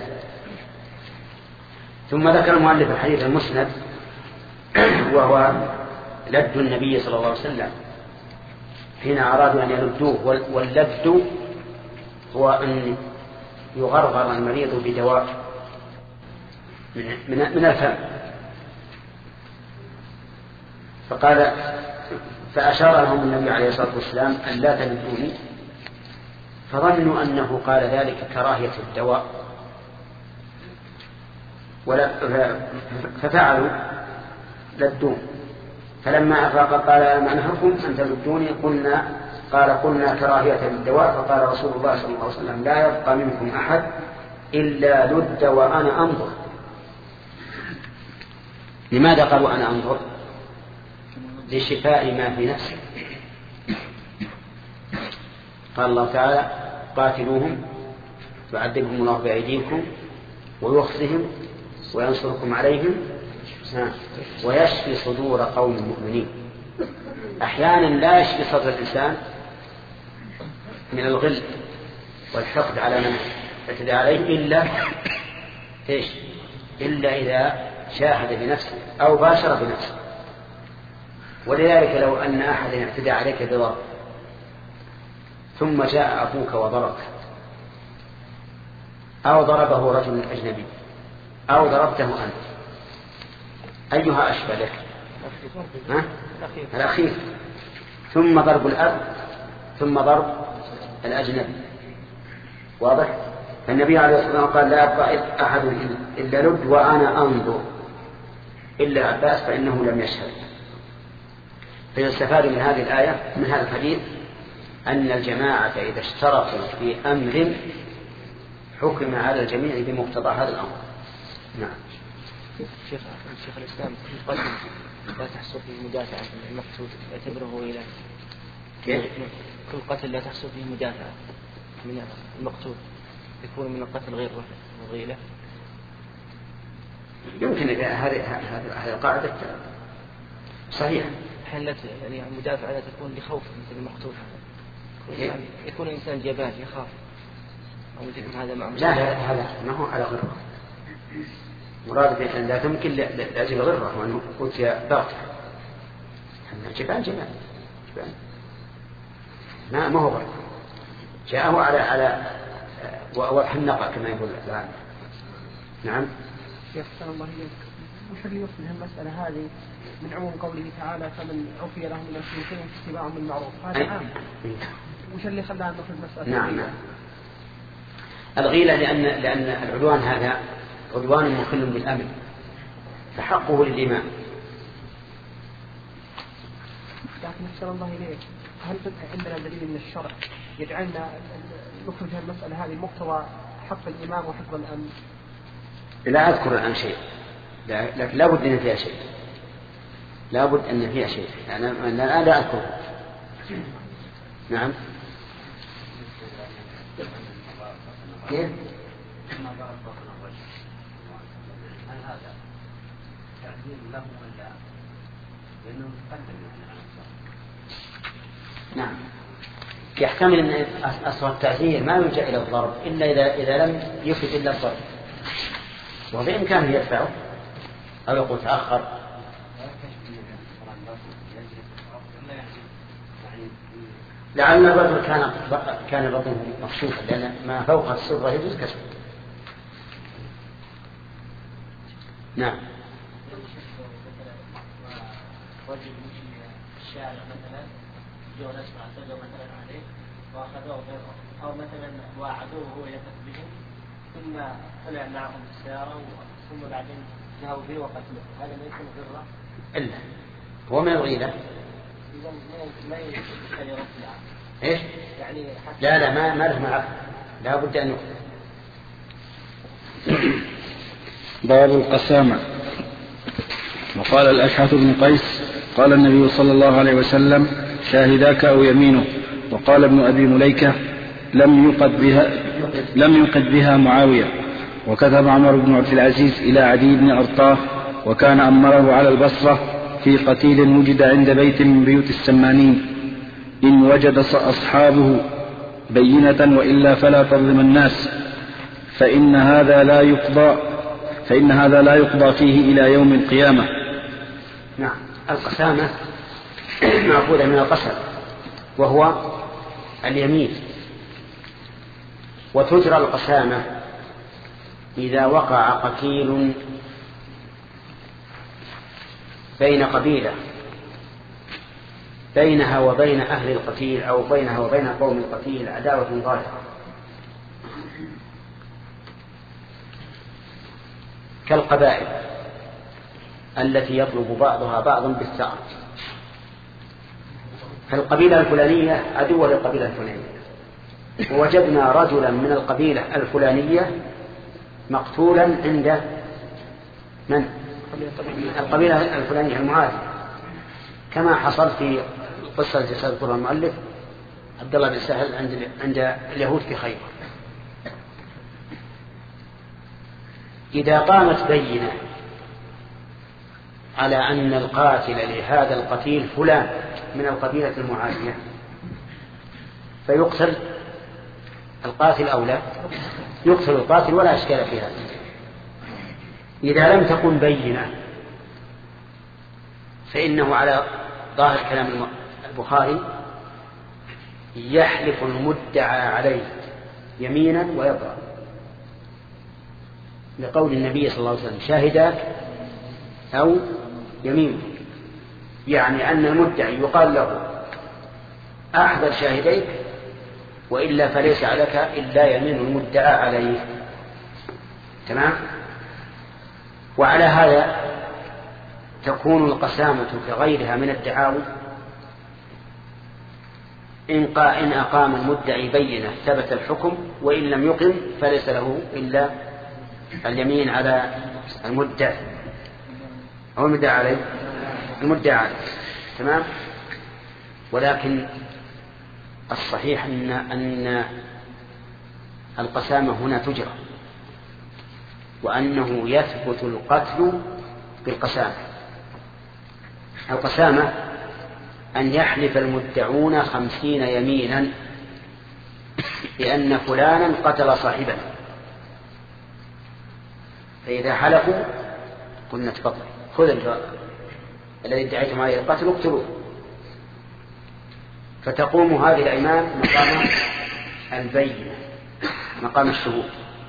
ثم ذكر المؤلف الحديث المسند وهو لد النبي صلى الله عليه وسلم حين أرادوا أن يلدوه. واللد هو أن يغرغر المريض بدواء من, من الفم، فقال فأشار لهم النبي عليه الصلاة والسلام أن لا تلدوني، فظنوا أنه قال ذلك كراهية الدواء ففعلوا لدون. فلما أفاق قال ما نهركم أن تلدوني؟ قلنا قال قلنا كراهية للدواء. فقال رسول الله صلى الله عليه وسلم لا يبقى منكم أحد إلا لد وأنا أنظر. لماذا قالوا أنا أنظر؟ لشفاء ما في نفسه. قال الله تعالى قاتلوهم يعذبهم الله بأيديكم ويخزهم وينصركم عليهم ويشفي صدور قوم مؤمنين. أحيانا لا يشفي صدر الإنسان من الغل والحقد على من اعتدى عليه إلا إيش؟ إلا إذا شاهد بنفسه أو باشر بنفسه. ولذلك لو أن أحدا اعتدى عليك بضرب ثم جاء أبوك وضربك أو ضربه رجل أجنبي أو ضربته أنت، أيها أشبه لك؟ ها؟ الأخير. ثم ضرب الأب ثم ضرب الأجنبي، واضح؟ فالنبي عليه الصلاة والسلام قال لا يبقى أحد إلا لد وأنا أنظر إلا عباس فإنه لم يشهد. فيستفاد من هذه الآية من هذا الحديث أن الجماعة إذا اشتركوا في أمر حكم على الجميع بمقتضى هذا الأمر. نعم.
شيخ شيخ الإسلام القتل لا تحصل فيه مدافعة المقتول يعتبره إلى كل قتل لا تحصل فيه مدافعة من المقتول يكون من القتل غير غيلة.
يمكن هذه هذه القاعدة صحيح.
حلت يعني المدافعة لا تكون لخوف مثل المقتول، يعني يكون الإنسان جبان يخاف أو يكون هذا معه.
لا هذا ما هو على غرة، مراد بأن لا تمكن لأجل غرة وأنه أوتي بغتة. جبان جبان جبان ما ما هو غرة، جاءه على على وحنقة كما يقول الآن. نعم.
يحسن الله إليك، وش اللي يفهم المسألة هذه من عموم قوله تعالى فمن عفي له من نفسه اتباع بالمعروف، هذا عام. وش اللي خلانا نفهم المسألة؟
نعم نعم. الغيلة لأن لأن العدوان هذا عدوان مخل بالأمن فحقه للإمام.
لكن أحسن الله إليك، هل عندنا دليل من الشرع يجعلنا نخرج المسألة هذه مقتضى حق الإمام وحفظ الأمن؟
لا أذكر الآن شيء، لكن لا بد أن فيها شيء، لا بد أن فيها شيء، يعني أنا لا أذكر. نعم. كيف؟
هل هذا تعذير له ولا لأنه متقدم على الصلاة؟
نعم. يحتمل أن أصل التعذير ما يلجأ إلى الضرب إلا إذا إذا لم يفد إلا الضرب، وبإمكانه يدفعه أو يقول تأخر. لعل الرجل كان كان بطنه مكشوفا لأن ما فوق السرة يجوز كشفه. نعم.
رجل يمشي في الشارع مثلا جو نسمع سجوا مثلا عليه واخذوه غيره، او مثلا واعدوه وهو يثق بهم ثم طلع معهم السياره ثم بعدين ذهبوا به وقتلوه، هذا ما يكون غره؟
الا هو من الغيلة.
اذا ما يمكن يرد العقل.
ايش؟
يعني
لا لا ما ما له معه، لا بد ان يقتل.
باب القسامة. وقال الأشعث بن قيس قال النبي صلى الله عليه وسلم شاهداك أو يمينه. وقال ابن أبي مليكة لم يقد بها, لم يقد بها معاوية. وكتب عمر بن عبد العزيز إلى عدي بن أرطاه وكان أمره على البصرة في قتيل وجد عند بيت من بيوت السمانين إن وجد أصحابه بينة وإلا فلا تظلم الناس فإن هذا لا يقضى فإن هذا لا يقضى فيه إلى يوم القيامة.
نعم. القسامة مأخوذة من القسم وهو اليمين. وتجرى القسامة إذا وقع قتيل بين قبيلة بينها وبين أهل القتيل أو بينها وبين قوم القتيل عداوة ظاهرة كالقبائل التي يطلب بعضها بعضا بالثأر، فالقبيلة الفلانية عدوة للقبيلة الفلانية، ووجدنا رجلا من القبيلة الفلانية مقتولا عند من؟ القبيلة الفلانية المعادية، كما حصل في قصة التي سيذكرها المؤلف عبد الله بن سهل عند عند اليهود في خيبر. إذا قامت بينة على أن القاتل لهذا القتيل فلان من القبيلة المعادية فيقتل القاتل أو لا؟ يقتل القاتل ولا إشكال في هذا. إذا لم تكن بينة فإنه على ظاهر كلام البخاري يحلف المدعى عليه يمينا ويبرأ، لقول النبي صلى الله عليه وسلم شاهداك أو يمين، يعني أن المدعي يقال له أحضر شاهديك وإلا فليس عليك إلا يمين المدعى عليه. تمام. وعلى هذا تكون القسامة كغيرها من الدعاوى إن أقام المدعي بينة ثبت الحكم، وإن لم يقم فليس له إلا اليمين على المدعي أو المدعى عليه المدعى عليه. تمام. ولكن الصحيح أن أن القسامة هنا تجرى، وأنه يثبت القتل بالقسامة. القسامة أن يحلف المدعون خمسين يمينا بأن فلانا قتل صاحبه، فإذا حلفوا قلنا تفضل خذ الذي ادعيتم عليه القتل اقتلوه، فتقوم هذه الأيمان مقام البينة، مقام الشهود.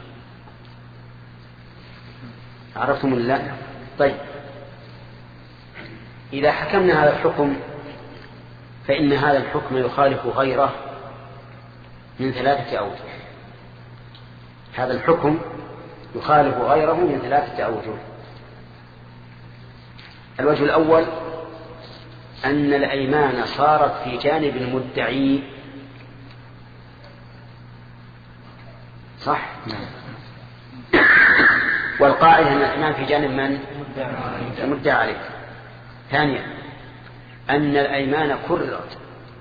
عرفتم الله؟ طيب، إذا حكمنا هذا الحكم فإن هذا الحكم يخالف غيره من ثلاثة أوجه. هذا الحكم يخالف غيره من ثلاثة أوجه. الوجه الأول أن الأيمان صارت في جانب المدعي، صح؟ والقاعدة أن الأيمان في جانب من؟ المدعى عليه. ثانيا أن الأيمان كررت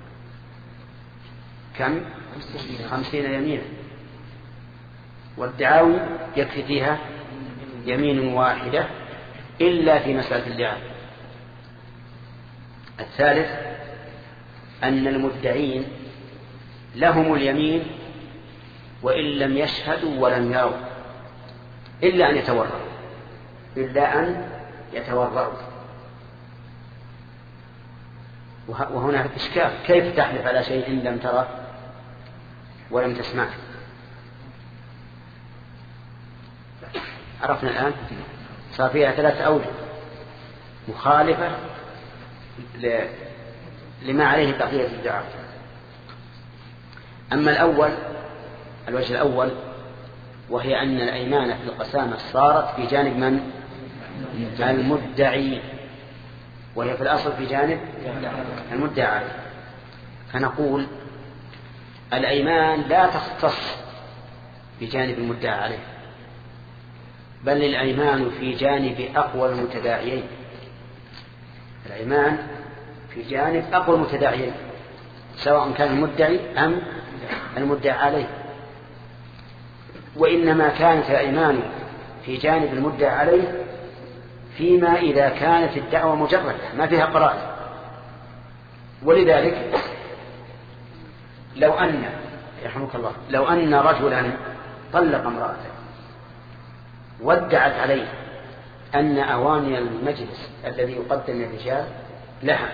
كم؟ خمسين يمينا، والدعاوي يكفي فيها يمين واحدة إلا في مسألة اللعان. الثالث أن المدعين لهم اليمين وإن لم يشهدوا ولم يروا، إلا أن يتورعوا إلا أن يتورعوا. وهنا إشكال، كيف تحلف على شيء لم تره ولم تسمع؟ عرفنا الآن صار فيها ثلاثة أوجه مخالفة لما عليه بقية الدعاء. أما الأول، الوجه الأول، وهي أن الأيمان في القسامة صارت في جانب من؟ المدعي، وهي في الأصل في جانب المدعى عليه. فنقول الأيمان لا تختص بجانب المدعى عليه، بل الأيمان في جانب أقوى المتداعيين. الأيمان في جانب أقوى المتداعيين سواء كان المدعي أم المدعى عليه. وإنما كانت الأيمان في جانب المدعى عليه فيما إذا كانت الدعوة مجردة ما فيها قرائن. ولذلك لو أن يرحمك الله لو أن رجلا طلق امرأته وادعت عليه أن أواني المجلس الذي يقدم الرجال لها،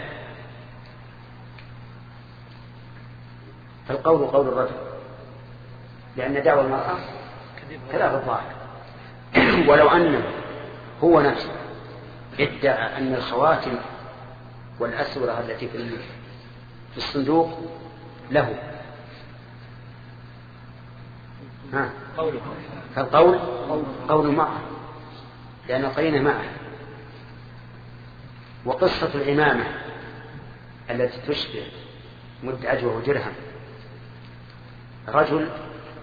فالقول قول الرجل، لأن دعوى المرأة كذاب الظاهر. ولو أنه هو نفسه ادعى أن الخواتم والأسورة التي في الصندوق له، ها فالقول قول معه لأن القرينة معه. وقصة العمامة التي تشبه مد أجوه درهم، رجل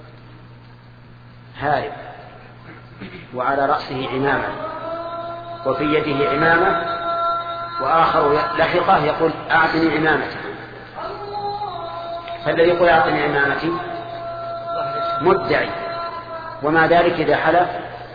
هارب وعلى رأسه عمامة وفي يده عمامة، وآخر لحقه يقول أعطني عمامتي، فالذي يقول أعطني عمامتي مدعي، ومع ذلك إذا حلف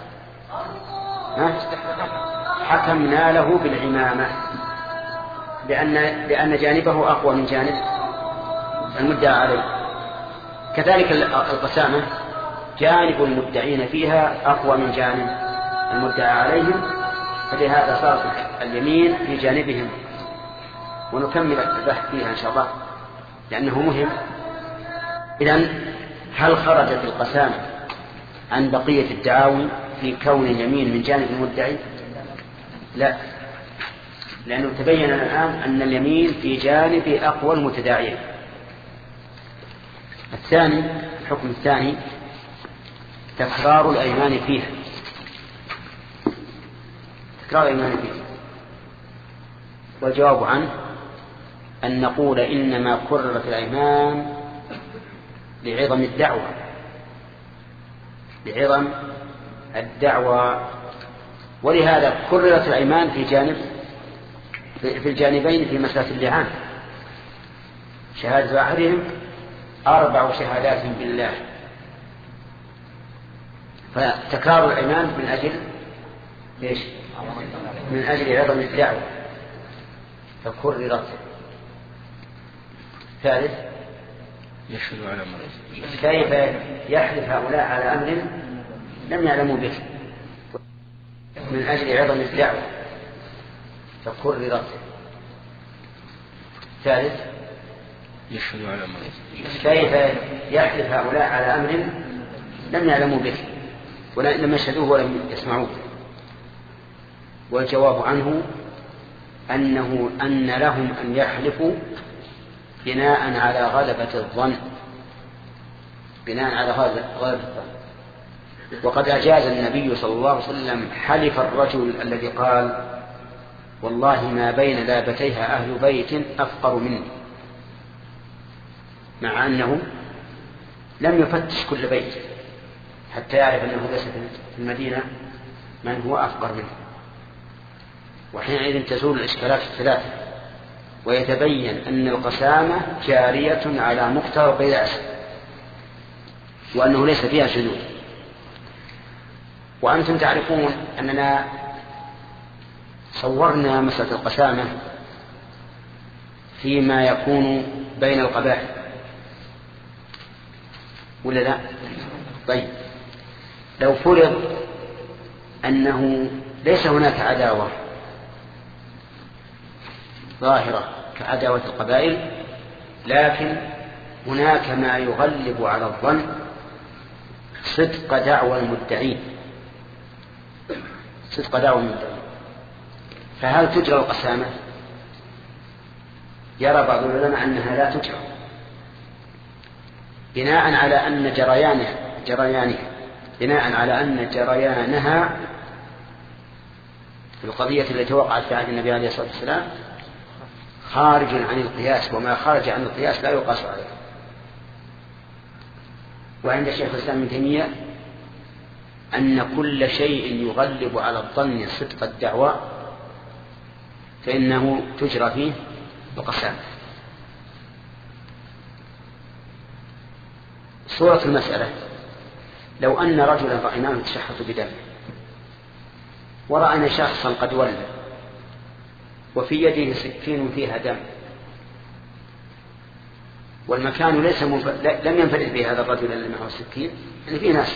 حكمنا له بالعمامة لأن, لأن جانبه أقوى من جانب المدعى عليه. كذلك القسامة جانب المدعين فيها أقوى من جانب المدعى عليهم، فلهذا صارت اليمين في جانبهم ونكمل البحث فيها إن شاء الله لأنه مهم. إذن هل خرجت القسامة عن بقية الدعاوي في كون اليمين من جانب المدعي؟ لا، لأنه تبين الآن أن اليمين في جانب أقوى المتداعيين. الثاني، الحكم الثاني تكرار الأيمان فيها. تكرار الأيمان فيها والجواب عنه أن نقول إنما كررت الأيمان لعظم الدعوة لعظم الدعوة ولهذا كررت الأيمان في جانب في الجانبين في مسألة اللعان. شهادة أحدهم أربع شهادات بالله، فتكرار الأيمان من أجل إيش؟ من أجل عظم الدعوة فكررت. ثالث،
يشهد على مرض.
كيف يحلف هؤلاء على أمر لم يعلموا به من أجل عظم الدعوة فكررت. ثالث،
يشهد على مرض.
كيف يحلف هؤلاء على أمر لم يعلموا به ولم يشهدوه ولم يسمعوه. والجواب عنه أنه أن لهم أن يحلفوا بناء على غلبة الظن بناء على غلبة الظن. وقد أجاز النبي صلى الله عليه وسلم حلف الرجل الذي قال والله ما بين لابتيها أهل بيت أفقر مني، مع أنه لم يفتش كل بيت حتى يعرف أنه ليس في المدينة من هو أفقر منه. وحينئذ تزول الإشكالات الثلاثة ويتبين أن القسامة جارية على مقتضى القياس وأنه ليس فيها شذوذ. وأنتم تعرفون أننا صورنا مسألة القسامة فيما يكون بين القبائل ولا لا؟ طيب، لو فرض أنه ليس هناك عداوة ظاهرة كعداوة القبائل، لكن هناك ما يغلب على الظن صدق دعوى المدعين صدق دعوى المدعين فهل تجرى القسامة؟ يرى بعض العلماء أنها لا تجرى بناء على أن جريانها جريانها بناء على أن جريانها في القضية التي وقعت في عهد النبي عليه الصلاة والسلام خارج عن القياس، وما خرج عن القياس لا يقاس عليه. وعند شيخ الإسلام ابن تيمية أن كل شيء يغلب على الظن صدق الدعوى فإنه تجرى فيه القسامة. صورة المسألة: لو أن رجلا رأيناه يتشحط بدم ورأينا شخصا قد ولى وفي يده سكين فيها دم والمكان ليس منف... لم ينفرد به هذا الرجل الذي معه السكين، يعني فيه ناس،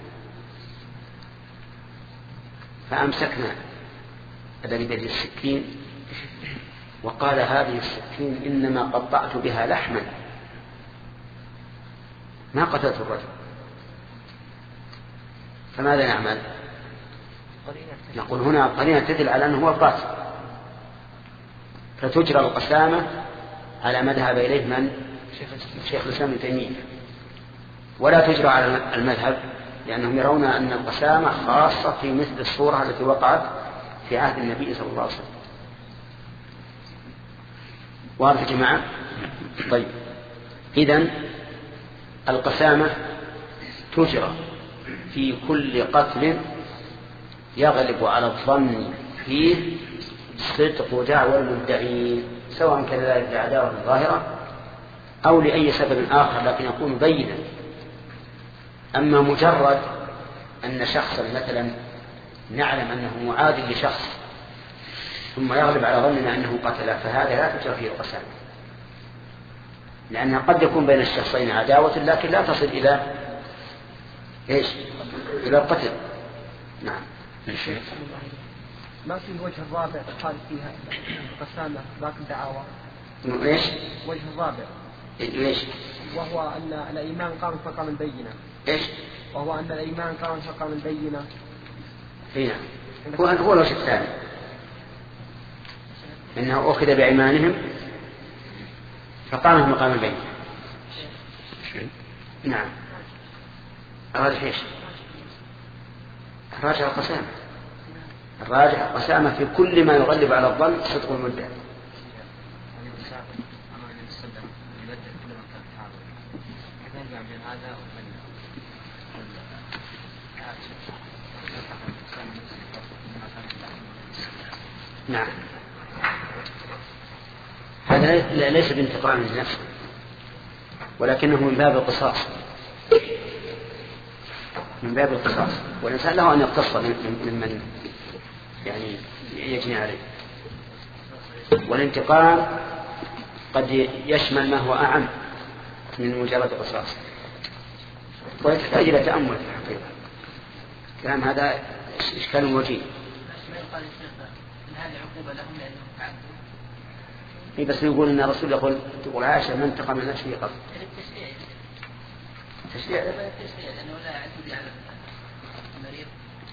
فأمسكنا الذي بيده السكين وقال هذه السكين إنما قطعت بها لحما ما قتلت الرجل، فماذا نعمل؟ نقول هنا قرينة تدل على أنه هو القاتل، فتجرى القسامة على ما ذهب إليه من؟ شيخ الإسلام ابن تيمية، ولا تجرى على المذهب لأنهم يرون أن القسامة خاصة في مثل الصورة التي وقعت في عهد النبي صلى الله عليه وسلم. واضح يا جماعة؟ طيب، إذن القسامة تجرى في كل قتل يغلب على الظن فيه صدق دعوى المدعين، سواء كان ذلك لعداوة ظاهرة أو لأي سبب آخر لكن يكون بينا. أما مجرد أن شخصا مثلا نعلم أنه معادي لشخص ثم يغلب على ظننا أنه قتله، فهذا لا تجرى فيه القسامة، لأنها قد يكون بين الشخصين عداوة لكن لا تصل إلى إيش؟ إلى القتل. نعم.
ما في الوجه الرابع تقال فيها القسامة باقي الدعاوى
إيش؟
وجه الرابع
ليش؟
وهو أن الإيمان قام مقام البينة.
إيش؟
وهو أن الإيمان قام مقام البينة.
هنا هو هو الوجه الثاني إنه أخذ بأيمانهم فقام مقام البينة. نعم. الراجح إيش؟ الراجح القسامة. الراجح القسامة في كل ما يغلب على الظن صدق المدعي. نعم. هذا ليس بانتقام من نفسه ولكنه من باب القصاص، من باب القصاص، والإنسان له أن يقتص ممن يعني يجني عليه. والانتقام قد يشمل ما هو أعم من مجرد القصاص، ويحتاج إلى تأمل في الحقيقة. كلام هذا إشكال وجيه. إيه بس يقول إن الرسول يقول تقول عائشة من انتقم من نفسه قط. تشريع لأنه لا يعتدي على المريض.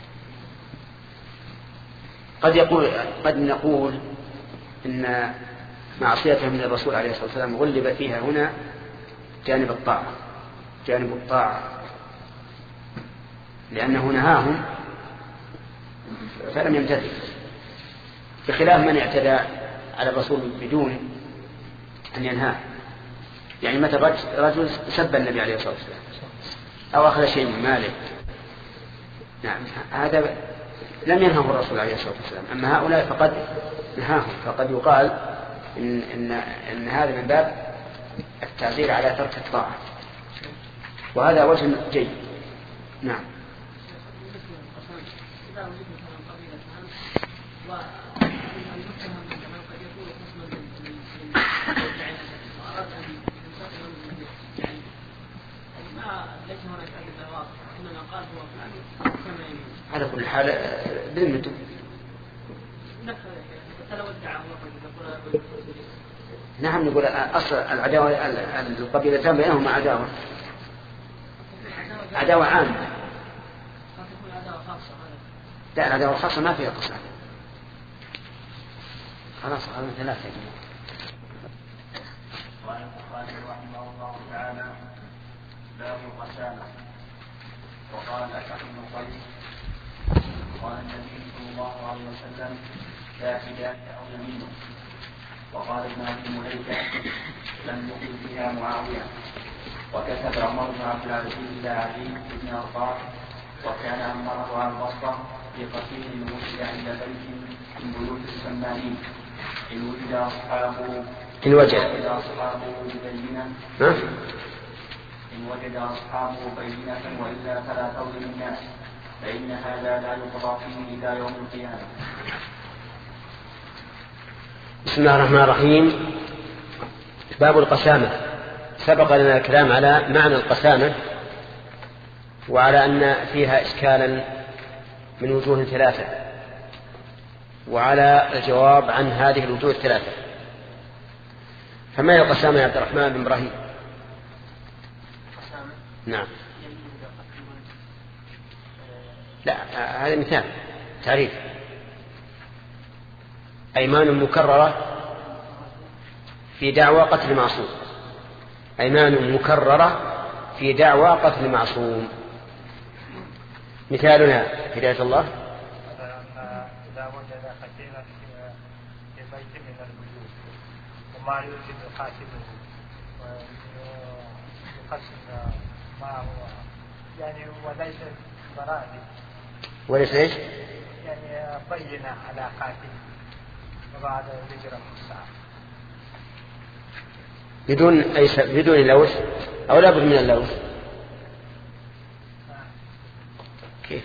قد يقول قد نقول إن معصيته من الرسول عليه الصلاة والسلام غلب فيها هنا جانب الطاعة، جانب الطاعة، لأنه نهاهم فلم يمتثل، بخلاف من اعتدى على الرسول بدون أن ينهاه. يعني مثل رجل سب النبي عليه الصلاة والسلام أو أخذ شيء من ماله، نعم هذا لم ينهه الرسول عليه الصلاة والسلام. أما هؤلاء فقد نهاهم، فقد يقال إن, إن, إن هذا من باب التعزير على ترك الطاعة، وهذا وجه جيد. نعم. على كل حال بذمته. نعم نقول أصل العداوة القبيلتان بينهما عداوة عداوة عامة. لا العداوة الخاصة ما فيها قصة. خلاص هذا ثلاثة.
قال البخاري رحمه الله تعالى باب القسامة. وقال أشعث بن قيس قال النبي صلى الله عليه وسلم لا فداك أو يمينه. وقال ابن أبي مليكة لم يقل فيها معاوية. وكتب عمر بن عبد العزيز إلى علي بن أرطاح وكان أمره على البصرة في قتيل وجد عند بيت من بيوت السمانين إن وجد أصحابه
إن وجد
أصحابه بينة إن وجد أصحابه بينة وإلا فلا تظلم الناس فإن هذا لا يقضى فيه إلى يوم القيامة.
بسم الله الرحمن الرحيم. باب القسامة. سبق لنا الكلام على معنى القسامة وعلى أن فيها إشكالا من وجوه ثلاثة، وعلى الجواب عن هذه الوجوه الثلاثة. فما هي القسامة يا عبد الرحمن بن إبراهيم؟ نعم. لا هذا مثال تعريف. أيمان مكررة في دعوى قتل معصوم. أيمان مكررة في دعوى قتل معصوم. مثالنا هداية الله
إذا وجد قتيلا في بيت من البيوت وما يوجد قاتله ويقسم ما هو يعني وليس برائد
وليس ايش؟
يعني بينة على قاتل وبعد يجرم الساعة
بدون أي س... بدون لوث أو لا بد من اللوث. كيف؟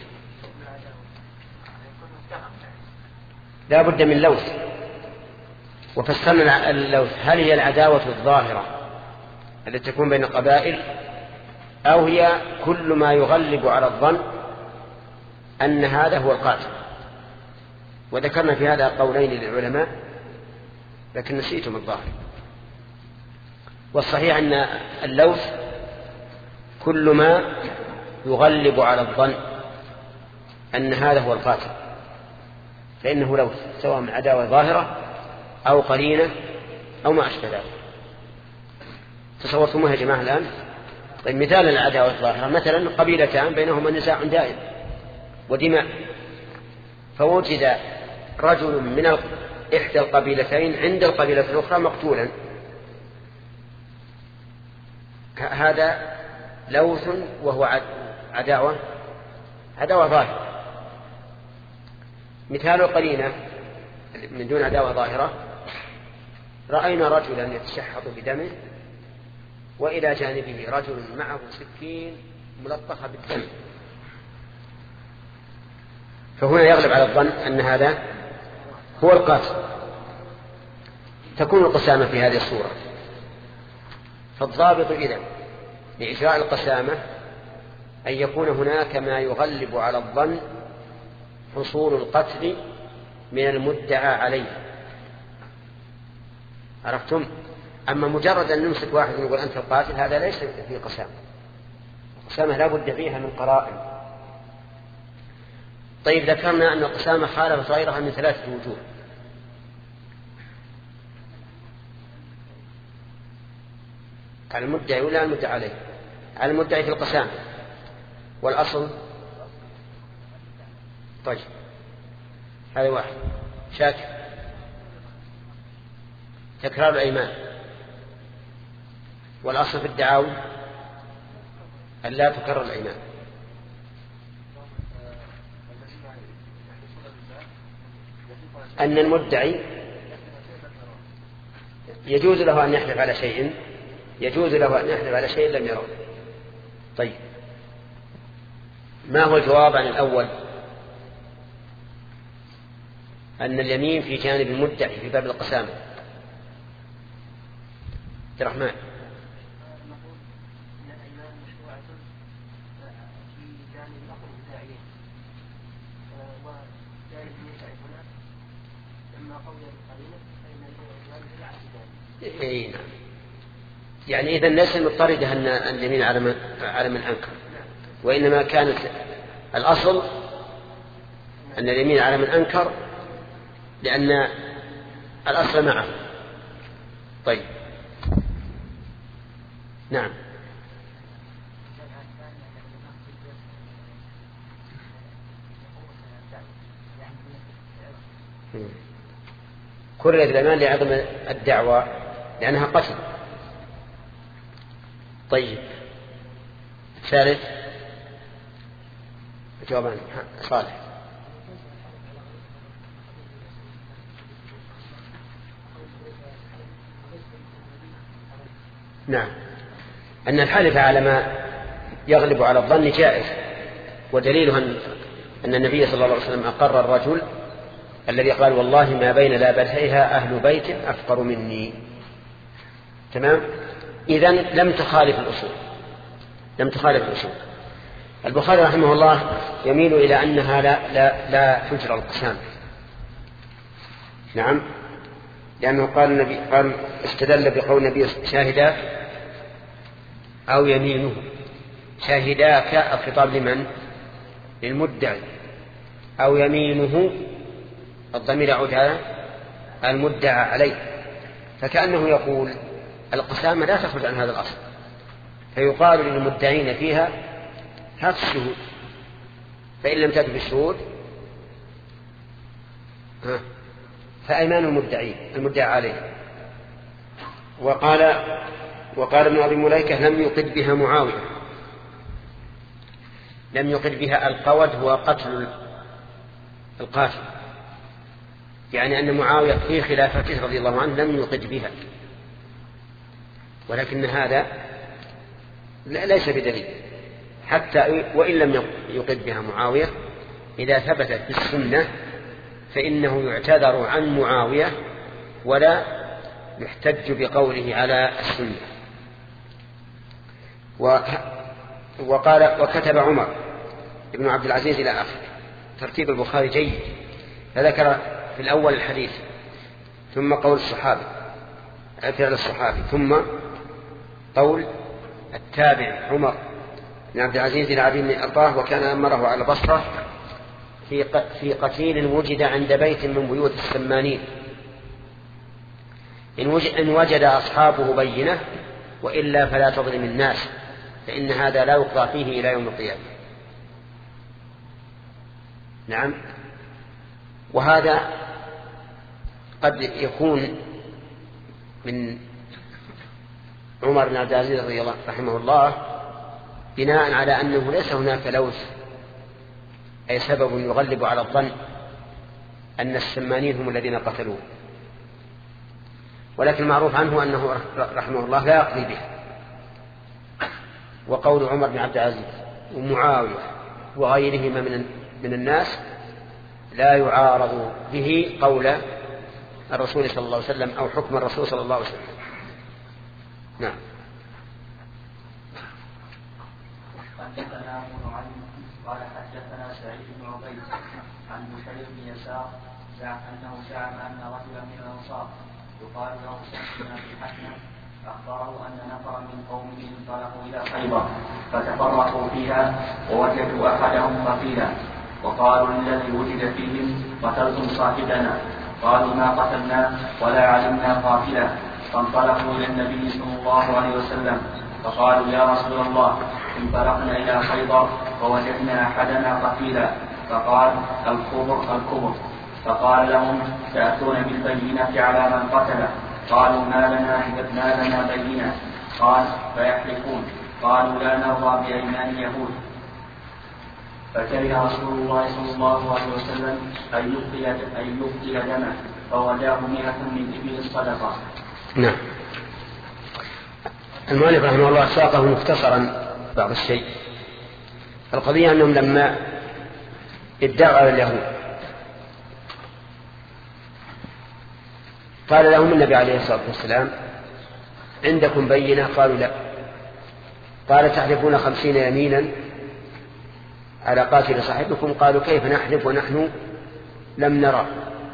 لا بد من لوث. وفسرنا اللوث هل هي العداوة الظاهرة التي تكون بين القبائل أو هي كل ما يغلب على الظن أن هذا هو القاتل. وذكرنا في هذا قولين للعلماء لكن نسيتم الظاهر. والصحيح أن اللوث كل ما يغلب على الظن أن هذا هو القاتل فإنه لوث، سواء من عداوة ظاهرة أو قرينة أو ما أشبه ذلك. تصورتموها يا جماعة الآن؟ طيب مثال العداوة الظاهرة مثلا قبيلتان بينهما نزاع دائم ودماء، فوجد رجل من إحدى القبيلتين عند القبيلة الأخرى مقتولا، هذا لوث وهو عداوة عداوة ظاهرة. مثال القرينة من دون عداوة ظاهرة، رأينا رجلا يتشحط بدمه وإلى جانبه رجل معه سكين ملطخة بالدم، فهنا يغلب على الظن أن هذا هو القاتل، تكون القسامة في هذه الصورة. فالضابط إذن لإجراء القسامة أن يكون هناك ما يغلب على الظن حصول القتل من المدعى عليه. عرفتم؟ أما مجرد أن نمسك واحد ونقول أنت القاتل هذا ليس فيه قسامة. القسامة لا بد فيها من قرائن. طيب ذكرنا أن القسامة خالفت غيرها من ثلاثة وجوه. على المدعي ولا المدعى عليه؟ على المدعي في القسامة. والأصل طيب هذا واحد. شاكر تكرار الأيمان. والأصل في الدعاوى أن لا تكرر الأيمان. أن المدعي يجوز له أن يحلف على شيء يجوز له أن يحلف على شيء لم يره. طيب ما هو الجواب عن الأول؟ أن اليمين في جانب المدعي في باب القسامة. عبد الرحمن إيه نعم. يعني إذن ليس مضطردة أن اليمين على من على من أنكر، وإنما كانت الأصل أن اليمين على من أنكر لأن الأصل معه. طيب نعم. كررت الأمان لعدم الدعوة لأنها قتل. طيب ثالث جوابان صالح. نعم أن الحلف على ما يغلب على الظن جائز، ودليله أن النبي صلى الله عليه وسلم أقر الرجل الذي قال والله ما بين لابتيها أهل بيت أفقر مني. تمام. إذن لم تخالف الأصول لم تخالف الأصول. البخاري رحمه الله يميل إلى أنها لا, لا, لا تجرى القسام. نعم لأنه قال النبي قال استدل بقول النبي شاهداك أو يمينه. شاهداك الخطاب لمن؟ للمدعي. أو يمينه الضمير يعود على المدعى عليه، فكأنه يقول القسامة لا تخرج عن هذا الأصل، فيقال للمدعين فيها هات الشهود، فإن لم تأتوا بالشهود فأيمان المدعين المدعى عليه. وقال وقال ابن أبي مليكة لم يقد بها معاوية. لم يقد بها القود هو قتل القاتل، يعني أن معاوية في خلافته رضي الله عنه لم يقد بها، ولكن هذا ليس بدليل حتى وإن لم يقد بها معاوية. إذا ثبتت بالسنة فإنه يعتذر عن معاوية ولا يحتج بقوله على السنة. وقال وكتب عمر ابن عبد العزيز إلى آخر. ترتيب البخاري جيد، فذكر في الأول الحديث ثم قول الصحابي فعل الصحابي ثم قول التابع عمر بن عبد العزيز بن علي بن أرطاه وكان أمره على البصرة في قتيل وجد عند بيت من بيوت السمانين إن وجد أصحابه بينة وإلا فلا تظلم الناس فإن هذا لا يقضى فيه إلى يوم القيامة. نعم. وهذا قد يكون من عمر بن عبد العزيز رضي الله رحمه الله بناء على أنه ليس هناك لوث أي سبب يغلب على الظن أن السمانين هم الذين قتلوه، ولكن معروف عنه أنه رحمه الله لا يقضي به. وقول عمر بن عبد العزيز ومعاوية وغيرهما من من الناس لا يعارض به قول الرسول صلى الله عليه وسلم أو حكم الرسول صلى الله عليه وسلم. نعم.
حدثنا أبو نعيم قال حدثنا سعيد بن عبيد عن بشير بن يسار زعم أنه زعم أن رجلا من الأنصار يقال له سعد بن حكمة أخبره أن نفرا من قومه انطلقوا إلى خيبر فتفرقوا فيها ووجدوا أحدهم قتيلا وقالوا للذي وجد فيهم قتلتم صاحبنا، قالوا ما قتلنا ولا علمنا قاتلا، فانطلقوا إلى النبي صلى الله عليه وسلم فقالوا يا رسول الله انطلقنا إلى خيبر ووجدنا أحدنا قتيلا، فقال الكبر الكبر، فقال لهم تأتون بالبينة على من قتله، قالوا ما لنا ما لنا بينة، قال فيحلفون، قالوا لا نرضى بأيمان اليهود، فكره رسول الله صلى الله عليه وسلم أن يبطل أن يبطل دمه فوداه مئة من إبل الصدقة.
نعم. المؤلف رحمه الله ساقه مختصرا بعض الشيء. القضية أنهم لما ادعوا على اليهود قال لهم النبي عليه الصلاة والسلام عندكم بينة؟ قالوا لا. قال تحلفون خمسين يمينا على قاتل صاحبكم؟ قالوا كيف نحلف ونحن لم نرى؟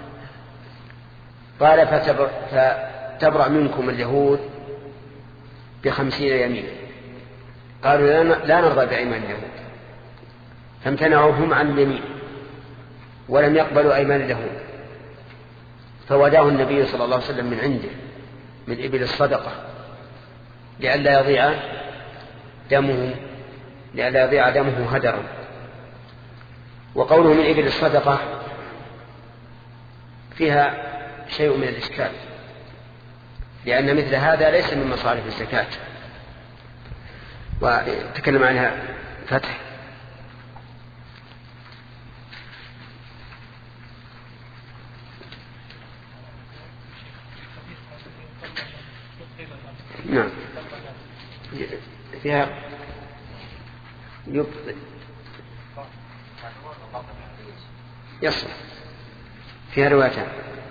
قال فتبرأ منكم اليهود بخمسين يمينا. قالوا لا نرضى بأيمان اليهود، فامتنعوا هم عن اليمين ولم يقبلوا أيمان اليهود، فوداه النبي صلى الله عليه وسلم من عنده من إبل الصدقة لئلا يضيع دمه لئلا يضيع دمه هدرا. وقوله من إبل الصدقة فيها شيء من الإشكال، لأن مثل هذا ليس من مصارف الزكاة، وتكلم عنها فتح. نعم. فيها يبطل يصل فيها روايتان.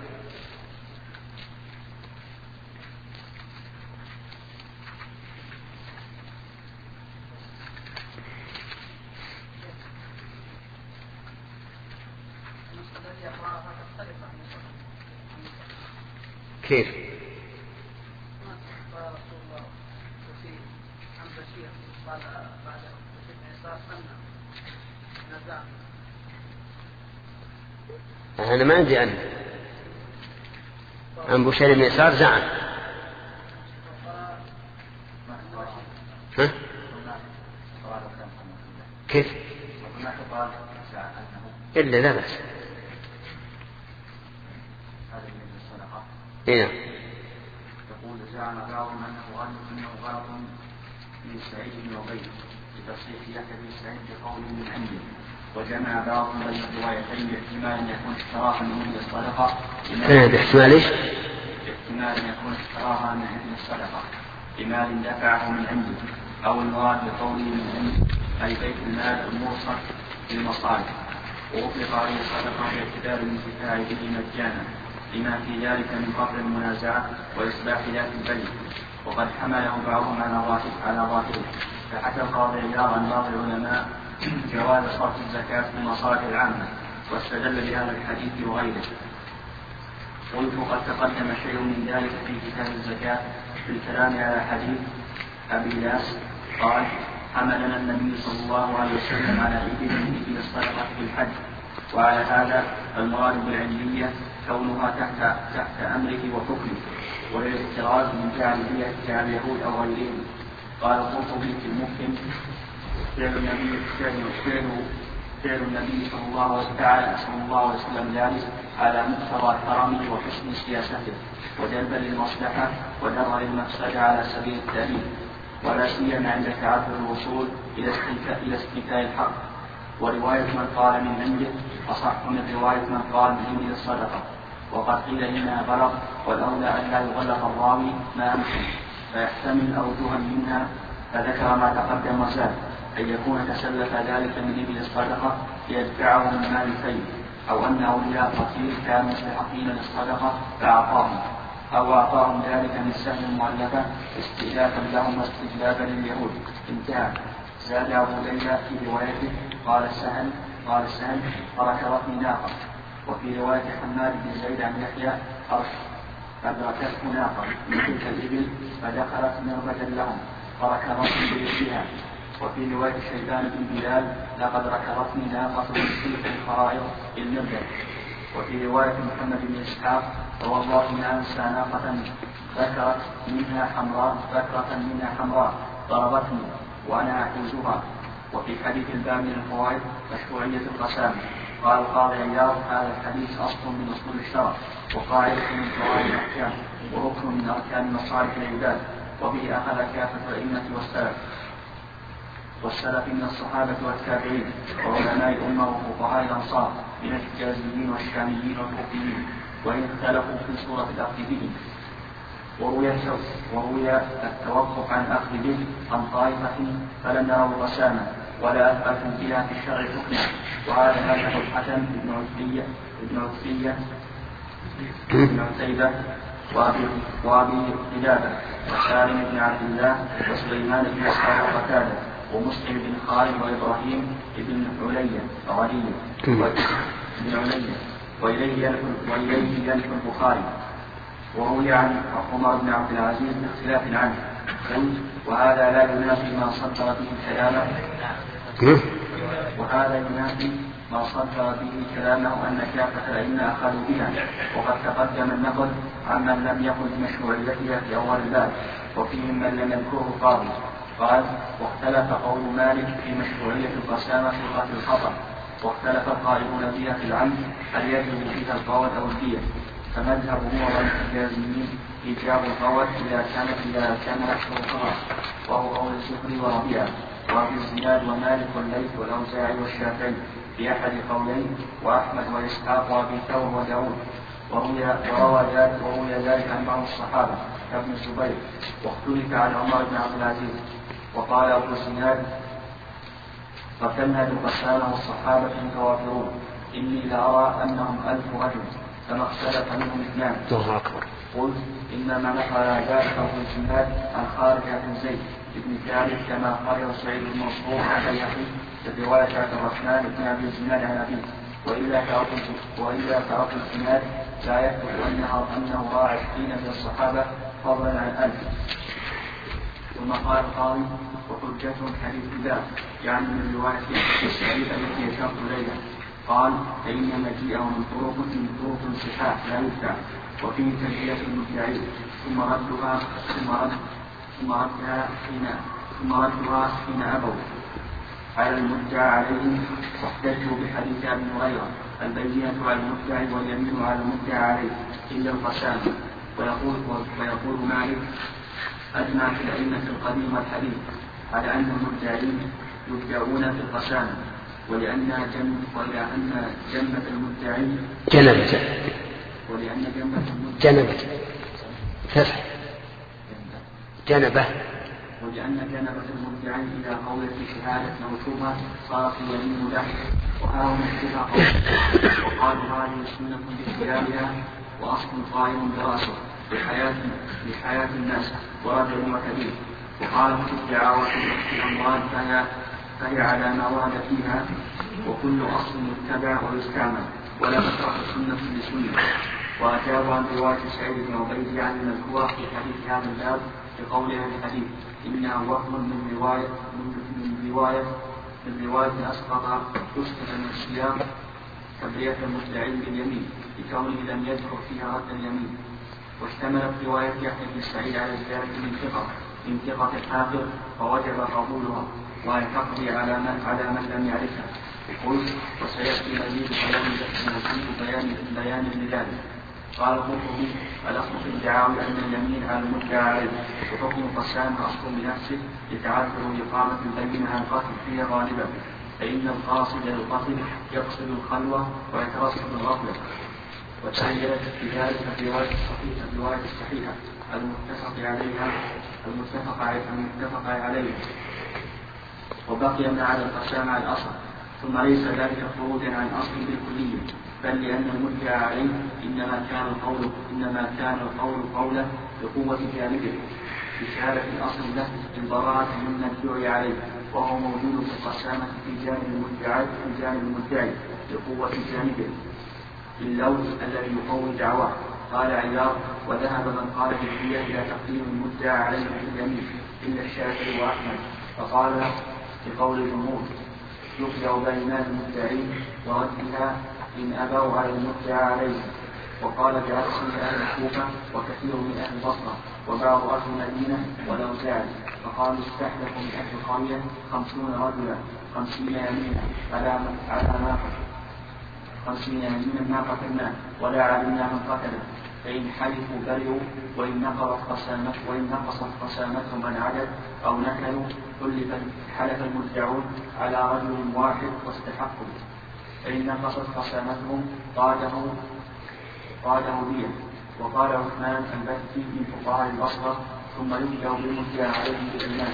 كيف؟ أنا ما عندي أنا عن بشير بن يسار زعم. ها؟ كيف؟ إلا لا بأس. هنا
يقول زعم بعضهم أنه غلط أنه غلط من سعيد بن عبيد بتصحيح يحيى بن سعيد بقول من عنده، وجمع بعضهم بين الروايتين باحتمال أن يكون اشتراها من أجل الصدقة.
باحتمال إيش؟
باحتمال أن يكون اشتراها من أجل الصدقة بمال دفعه من عنده، أو المراد بقوله من عنده أي بيت المال الموصف للمصالح، وأطلق عليه الصدقة باعتبار الانتفاع به مجانا لما في ذلك من قطع المنازعة وإصلاح ذات البين، وقد حمله بعضهم على ظاهره، فحكى القاضي عياض عن بعض العلماء جواز صرف الزكاة في المصالح العامة، واستدل بهذا الحديث وغيره. قلت قد تقدم شيء من ذلك في كتاب الزكاة في الكلام على حديث أبي لاس قال حملنا النبي صلى الله عليه وسلم على إبل من إبل الصدقة في الحج. وعلى هذا المراد بالعلمية كونها تحت تحت أمره وحكمه، والاعتراض من جعل جعل اليهود أو غيرهم. قال القرطبي في المفهم فعل النبي فعل فعل النبي صلى الله تعالى صلى الله عليه وسلم ذلك على مقتضى كرمه وحسن سياسته وجلبا للمصلحة ودرءا للمفسدة على سبيل التأليف، ولا سيما عند تعذر الوصول إلى إلى استيفاء الحق. ورواية من قال من عنده أصح من رواية من قال من عنده الصدقة، وقد قيل إنها غلط، والأولى أن لا يغلط الراوي ما أمكن، فيحتمل أوجها منها، فذكر ما تقدم وزاد أن يكون تسلف ذلك من إبل الصدقة ليدفعه من مال الفيء، أو أن أولياء قتيل كانوا مستحقين للصدقة فأعطاهم، أو أعطاهم ذلك من سهم مؤلفة استئلافا لهم واستجلابا لليهود. انتهى. زاد أبو ليلى في روايته قال سهل قال سهل فركضتني ناقة. وفي رواية حماد بن زيد عن يحيى أدركته ناقة من تلك الإبل فدخلت مربدا لهم فركضتني بيدها. وفي رواية شيبان بن بلال لقد ركضتني ناقة من تلك الخرائط المربد. وفي رواية محمد بن إسحاق فوالله ما أنسى ناقة ذكرت منها حمراء ذكرة منها حمراء ضربتني وأنا أحوزها. وفي حديث الباب من الفوائد مشروعية القسام. قال القاضي عياض هذا الحديث أصل من أصول الشرع وقاعدة من قواعد الأحكام وركن من أركان مصالح العباد، وبه أخذ كافة الأئمة والسلف والسلف من الصحابة والتابعين وعلماء الأمة وفقهاء الأنصار من الحجازيين والشاميين والكوفيين، وإن اختلفوا في صورة الأخذ به. وروي التوقف عن الأخذ به عن طائفة فلم يروا غسامة ولا أثبتوا بها في الشرع حكما، وهذا مذهب الحسن بن عتيبة بن عتيبة بن عتيبة وأبي قلابة وسالم بن عبد الله وسليمان بن إسحاق وقتادة ومسلم بن خالد وإبراهيم بن عليا وغنية بن عليا، وإليه ينحو البخاري. وروي عن عمر بن عبد العزيز باختلاف عنه. وهذا لا ينافي ما صدر به كلامه وهذا ينافي ما صدر به كلامه أن كافة الأئمة أخذوا بها، وقد تقدم النقل عمن لم يقل بمشروعيتها في أول الباب، وفيهم من لم يذكره القاضي. قال واختلف قول مالك في مشروعية القسامة في قتل الخطأ، واختلف القائلون بها في العمد هل يجب فيها القول أو الدية، فمذهب هو الحجازيين إيجاب القول إذا كانت إذا كان أشهرها، وهو قول الزهري وربيعة وأبي الزناد ومالك والليث والأوزاعي والشافعي في أحد قولين، وأحمد وإسحاق وأبي ثور وداود. وروى ذلك وروي ذلك عن بعض الصحابة كابن الزبير، واختلف عن عمر بن عبد العزيز. وقال أبو الزناد قتلنا بالقسامة والصحابة متوافرون، إني لأرى أنهم ألف رجل فما اختلف منهم اثنان. قلت إنما نقل ذلك أبو الزناد عن خالد بن زيد بن ثابت كما قال سعيد بن منصور عن اليحيى في رواية عبد الرحمن بن أبي الزناد عن أبيه. وإلا وإلا ترك الزناد لا يثبت أنه أنه راى عشرين من الصحابة فضلا عن ألف. ثم قال القاضي وحجة حديث الله يعني من رواية السعيد التي ذكرت إليها. قال فإن مجيئه من طرق من طرق صحاح لا يدفع، وفيه تجزية المدعي ثم ردها ثم رد ثم ردها حين ثم ردها حين أبوا على المدعى عليهم، واحتجوا بحديث ابن هريرة البينة على المدعي واليمين على المدعى عليه إلا القسامة. ويقول ويقول مالك أجمع في الأئمة القديم والحديث على أن المدعين يبدعون في القسامة، ولأنها جنب ولأن جنبة المدعي
جنبة
ولأن جنبة المدعي
جنبة فتح جنبة
ولأن جنبة المدعي إذا قولت شهادة موجوبة صارت اليمين له، وهاهم اتفاق وقالوا هذه سنة باختيارها وأصل قائم برأسه بحياة بحياة الناس ورجل وكبير. وقالوا في الدعاوى في الأموال فهي فهي على ما ورد فيها، وكل أصل يتبع ويستعمل ولا تشرح السنة بسنة. وأجابوا عن رواية سعيد بن عبيد عن المذكورة في حديث هذا الباب بقوله في الحديث إنه وهم من رواية من رواية من رواية أسقط تسقط من الصيام تبرية المدعي باليمين لكونه لم يذكر فيها رد اليمين. واشتملت رواية يحيى بن سعيد على زيادة من ثقة من ثقة الحافظ فوجب قبولها وهي تقضي على من على من لم يعرفها. قلت وسيأتي مزيد بيان بيان لذلك. قال القرطبي الأصل في الدعاوى أن اليمين على المدعى عليه وحكم قسام أصل بنفسه يتعذر إقامة بينها القتل فيها غالبا فإن القاصد للقتل يقصد الخلوة ويترصد الغفلة. وتعينت بذلك في رواية الصحيحة الرواية الصحيحة المتفق عليها المتفق المتفق عليه وبقي من على القسام على الأصل. ثم ليس ذلك خروجا عن أصل بالكلية بل لأن المدعى عليه إنما كان القول إنما كان القول قوله بقوة جانبه بشهادة الأصل له البراءة مما ادعي عليه وهو موجود في القسامة في جانب المدعي في جانب المدعي بقوة جانبه باللون الذي يقوي دعواه. قال عياض وذهب من قال بالدية إلى تقديم المدعى عليه باليمين إلا الشافعي وأحمد فقال بقول الجمهور يقضى بين المدعين وردها إن أبوا على المدعى عليه. وقال بعكسه أهل الكوفة وكثير من أهل البصرة وبعض أهل المدينة ولو زاد فقالوا استحلفوا من أهل القرية خمسون رجلا خمسين يمينا على على ناقة خمسين يمينا ما قتلناه ولا علمنا من قتله فإن حلفوا برئوا وإن نقصت قسامته وإن نقصت قسامتهم عن عدد أو نكلوا حلف المدعون على رجل واحد واستحقوا فإن نقصت قسامتهم قاده قاده بيه. وقال عثمان البتي من فقهاء البصرة ثم يبدأ بالمدعى عليه بالإيمان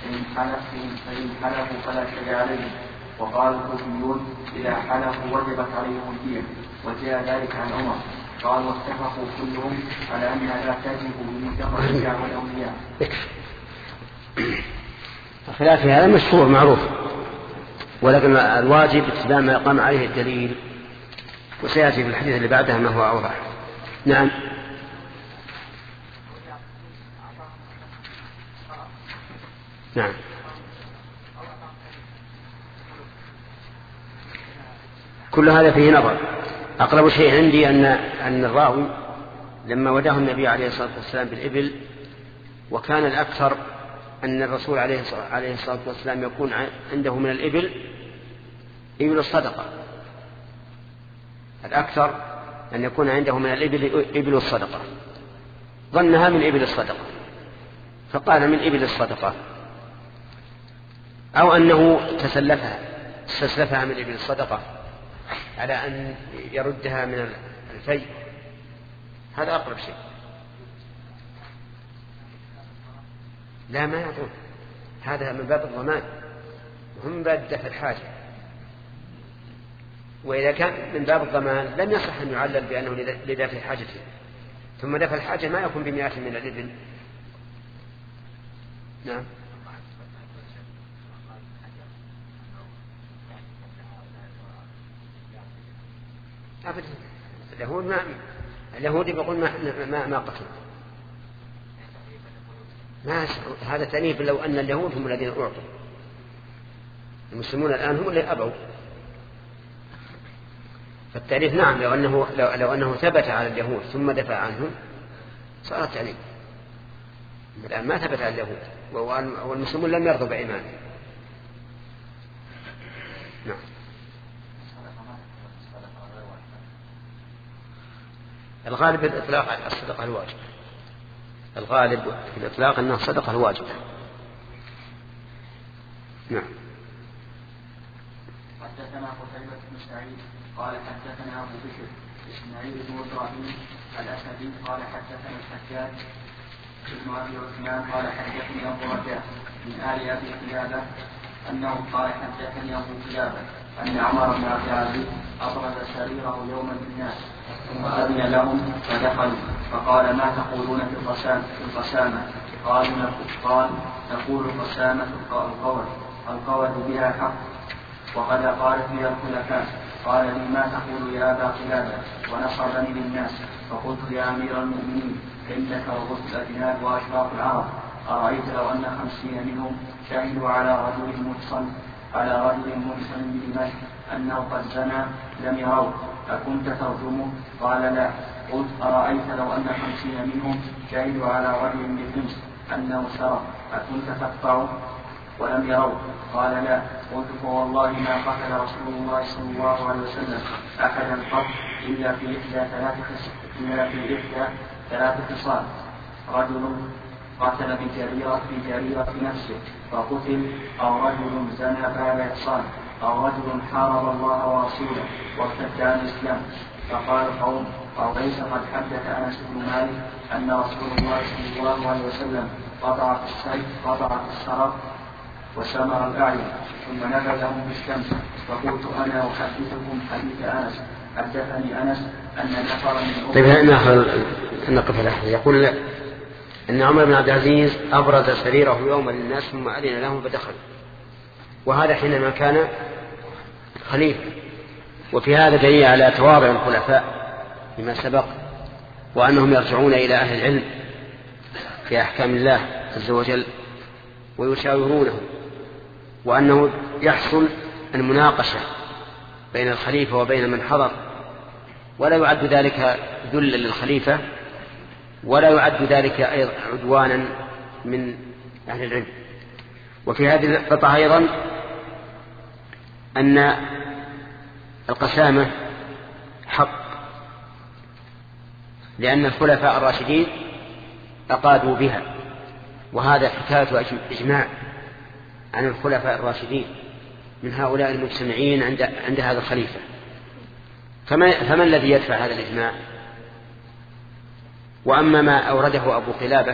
فإن حلفوا فلا شيء عليهم. وقال الكوفيون إذا حلفوا وجبت عليهم الدية وجاء ذلك عن عمر قال واتفقوا كلهم على أنها لا تجب بمجرد الدعوى والأولياء.
الخلاف في هذا مشهور معروف ولكن الواجب اتباع ما قام عليه الدليل وسيأتي في الحديث اللي بعدها ما هو أوضح. نعم نعم كل هذا فيه نظر. أقرب شيء عندي أن أن الراوي لما وداه النبي عليه الصلاة والسلام بالإبل وكان الأكثر أن الرسول عليه الصلاة والسلام يكون عنده من الإبل إبل الصدقة الأكثر أن يكون عنده من الإبل إبل الصدقة ظنها من إبل الصدقة فقال من إبل الصدقة أو أنه تسلفها استسلفها من إبل الصدقة على أن يردها من الفي. هذا أقرب شيء. لا ما يعطون هذا من باب الضمان وهم من باب دفع الحاجة. وإذا كان من باب الضمان لم يصح أن يعلل بأنه لدفع حاجته ثم دفع الحاجة ما يكون بمئات من الإبل. نعم أبدا اليهود ما اليهود يقول ما ما ما قتلوا ما هذا تأنيب لو أن اليهود هم الذين أعطوا المسلمون الآن هم اللي أبوا. فالتأنيب نعم لو أنه لو, لو أنه ثبت على اليهود ثم دفع عنهم صار تأنيب. الآن ما ثبت على اليهود والمسلمون لم يرضوا بإيمانه. نعم الغالب في الإطلاق على الصدقة الواجبة. الغالب في الإطلاق أنها الصدقة الواجبة. نعم
حدثنا قتيبة بن سعيد قال حدثنا أبو بكر إسماعيل بن إبراهيم الأسدي قال حدثنا الحجاج ابن أبي عثمان قال حدثني أبو رجاء من آل أبي قلابة أنه قال حدثني أبو قلابة أن عمر بن عبد العزيز أبرز سريره يوما بالناس ثم أذن لهم فدخلوا فقال ما تقولون في القسامة في القسامة قالوا قال نقول القسامة القول القول بها حق وقد قالت لي الخلفاء قال لي ما تقول يا أبا قلابة ونصرني للناس فقلت يا أمير المؤمنين عندك رؤوس الأجناد وأشراف العرب أرأيت لو أن خمسين منهم شهدوا على رجل مرسل على رجل مرسل بدمشق أنه قد زنى لم يروا أكنت ترجمه؟ قال لا. قلت أرأيت لو أن خمسين منهم شهدوا على رجل بحمص أنه سرق أكنت تقطعه ولم يروا؟ قال لا. قلت فوالله ما قتل رسول الله صلى الله عليه وسلم أحدا قط إلا في إحدى ثلاث إلا في إحدى ثلاث خصال: رجل قتل بجريرة بجريرة نفسه فقتل، أو رجل زنى بعد إحصان، أو رجل حارب الله ورسوله وارتد عن الإسلام. فقال القوم: أو ليس قد حدث أنس بن مالك أن رسول الله صلى الله عليه وسلم قطع في السيف قطع في السرق وسمر الأعين ثم نبذهم بالشمس. فقلت أنا أحدثكم حديث أنس حدثني أنس أن نفر من
طيب ناخذ نقف الأحد. يقول لا أن عمر بن عبد العزيز أبرز سريره يوما للناس ثم أذن لهم فدخل، وهذا حينما كان خليفة. وفي هذا دليل على تواضع الخلفاء بما سبق، وأنهم يرجعون إلى أهل العلم في أحكام الله عز وجل ويشاورونه، وأنه يحصل المناقشة بين الخليفة وبين من حضر، ولا يعد ذلك ذلا للخليفة ولا يعد ذلك أيضا عدوانا من أهل العلم. وفي هذه القطعة أيضا أن القسامة حق، لأن الخلفاء الراشدين أقادوا بها، وهذا حكاية إجماع عن الخلفاء الراشدين من هؤلاء المجتمعين عند عند هذا الخليفة. فما, فما الذي يدفع هذا الإجماع؟ وأما ما أورده أبو قلابة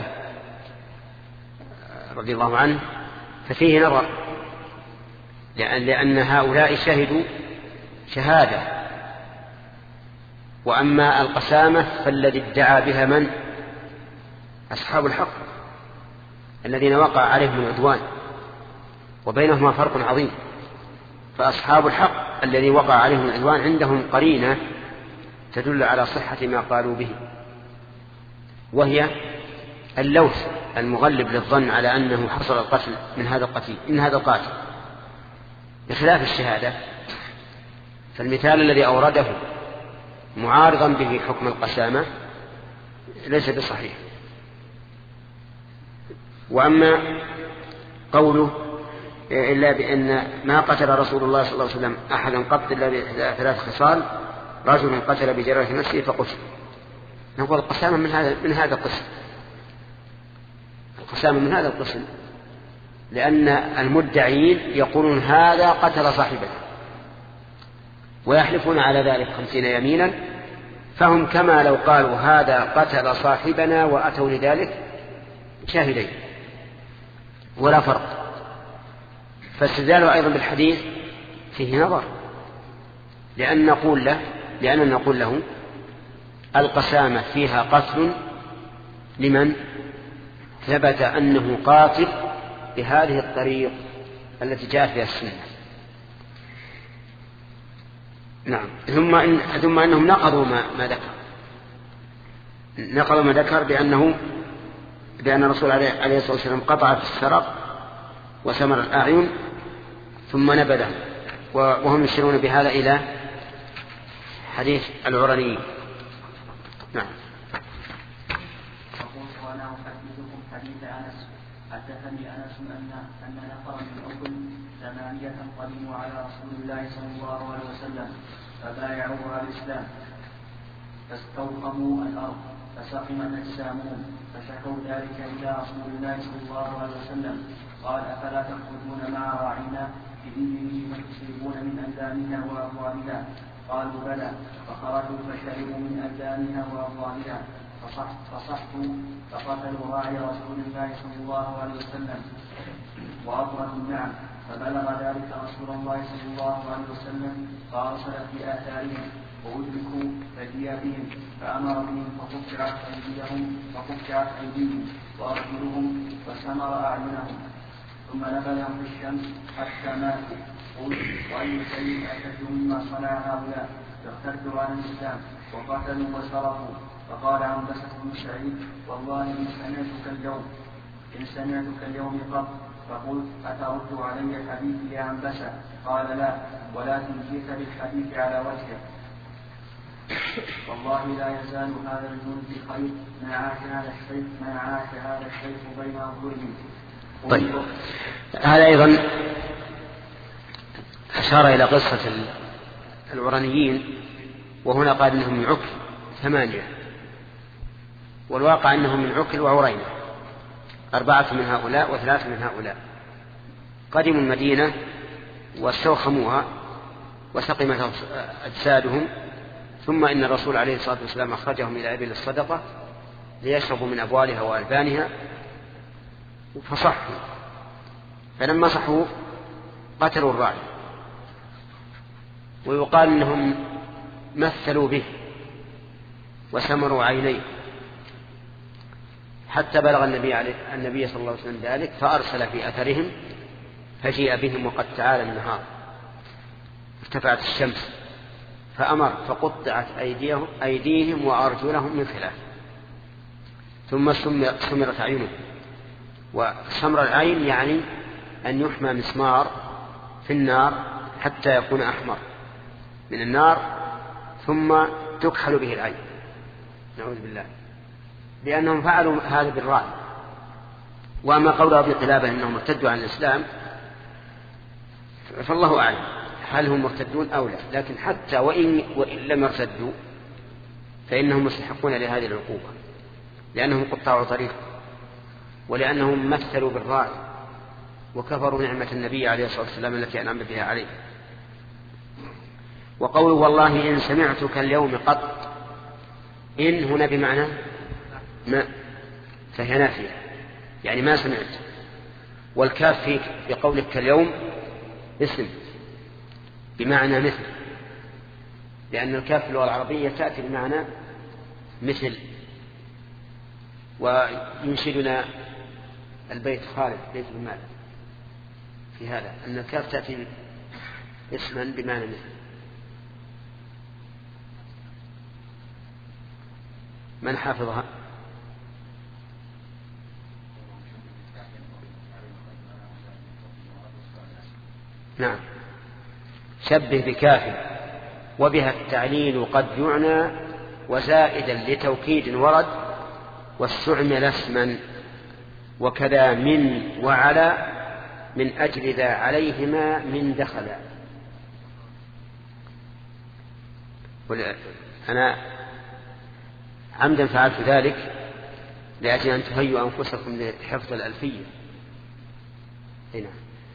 رضي الله عنه ففيه نظر، لأن, لأن هؤلاء شهدوا شهادة، وأما القسامة فالذي ادعى بها من؟ أصحاب الحق الذين وقع عليهم العدوان، وبينهما فرق عظيم. فأصحاب الحق الذي وقع عليهم العدوان عندهم قرينة تدل على صحة ما قالوا به، وهي اللوث المغلب للظن على أنه حصل القتل من هذا القتيل من هذا القاتل، بخلاف الشهادة. فالمثال الذي أورده معارضا به حكم القسامة ليس بصحيح. وأما قوله إلا بأن ما قتل رسول الله صلى الله عليه وسلم أحدا قط إلا بثلاث خصال: رجل قتل بجريرة نفسه فقتل. نقول القسامة من هذا من هذا القسم، القسامة من هذا القسم، لأن المدعين يقولون هذا قتل صاحبه ويحلفون على ذلك خمسين يمينا، فهم كما لو قالوا هذا قتل صاحبنا وأتوا لذلك شاهدين، ولا فرق. فاستدلالوا أيضا بالحديث فيه نظر، لأن نقول له لأن نقول له القسامة فيها قتل لمن ثبت أنه قاتل بهذه الطريق التي جاء فيها السنة. نعم. ثم إن ثم أنهم نقضوا ما, ما ذكر نقضوا ما ذكر بأنه بأن الرسول عليه الصلاة والسلام قطع في السرق وسمر الأعين ثم نبذه، وهم يشيرون بهذا إلى حديث العرني. نعم.
أقول وأنا أحدثكم حديث أنس حدثني أنس أن أن نفرا من أكل ثمانية قدموا على رسول الله صلى الله عليه وسلم فبايعوه على الإسلام فاستوقموا الأرض فسقمت أجسامهم فشكوا ذلك إلى رسول الله صلى الله عليه وسلم قال: أفلا تخرجون مع راعينا بإذنه فتصيبون من أذانها وأبوابها؟ قالوا: بلى. فخرجوا فشربوا من أذانها وأبوابها فصحوا فقتلوا راعي رسول الله صلى الله عليه وسلم وأطردوا النعم. فبلغ ذلك رسول الله صلى الله عليه وسلم فأرسل في آثارهم وأدركوا فديابهم فأمر بهم فقطعت أيديهم فقطعت أيديهم وأرجلهم وسمر أعينهم ثم نبذهم في الشمس حتى ماتوا. قل: وأي شيء أشد مما صنع هؤلاء؟ فارتدوا عن الإسلام وقتلوا وسرقوا. فقال عنبسة بن سعيد: والله إن سمعتك اليوم إن سمعتك اليوم قط فقلت أترد علي حديثي يا عنبسة؟ قال لا، ولكن جئت بالحديث على وجهه. والله لا يزال هذا الجند بخير ما عاش هذا الشيخ ما عاش هذا الشيخ بين أظهرهم.
طيب، هذا أيضا أشار إلى قصة العرانيين، وهنا قال إنهم من عكل ثمانية، والواقع أنهم من عكل وعرينة، أربعة من هؤلاء وثلاثة من هؤلاء. قدموا المدينة واستوخموها وسقمت أجسادهم، ثم إن الرسول عليه الصلاة والسلام أخرجهم إلى إبل الصدقة ليشربوا من أبوالها وألبانها، فصحوا، فلما صحوا قتلوا الراعي، ويقال إنهم مثلوا به وسمروا عينيه حتى بلغ النبي, عليه النبي صلى الله عليه وسلم ذلك، فأرسل في أثرهم فجيء بهم وقد تعالى النهار، ارتفعت الشمس، فأمر فقطعت أيديهم, أيديهم وأرجلهم من خلاف، ثم سمرت عينهم. وسمر العين يعني أن يحمى مسمار في النار حتى يكون أحمر من النار، ثم تكحل به العين، نعوذ بالله، لأنهم فعلوا هذا بالراعي. وأما قول أبي قلابة أنهم ارتدوا عن الإسلام فالله أعلم هل هم مرتدون أو لا، لكن حتى وإن, وإن لم يرتدوا فإنهم مستحقون لهذه العقوبة، لأنهم قطعوا طريق، ولأنهم مثلوا بالراعي وكفروا نعمة النبي عليه الصلاة والسلام التي أنعم بها عليه. وقوله والله إن سمعتك اليوم قط، إن هنا بمعنى ما، فهي نافية يعني ما سمعت، والكاف فيك بقولك اليوم اسم بمعنى مثل، لأن الكاف في اللغة العربية تأتي بمعنى مثل. وينشدنا البيت خالد بيت المال في هذا أن الكاف تأتي اسما بمعنى مثل. من حافظها؟ نعم، شبه بكاف وبها التعليل قد يعنى، وزائدا لتوكيد ورد، واستعمل اسما، وكذا من وعلى من أجل ذا عليهما من دخل. أنا عمدا فعلت ذلك لأجل أن تهيئوا أنفسكم لحفظ الألفية. هنا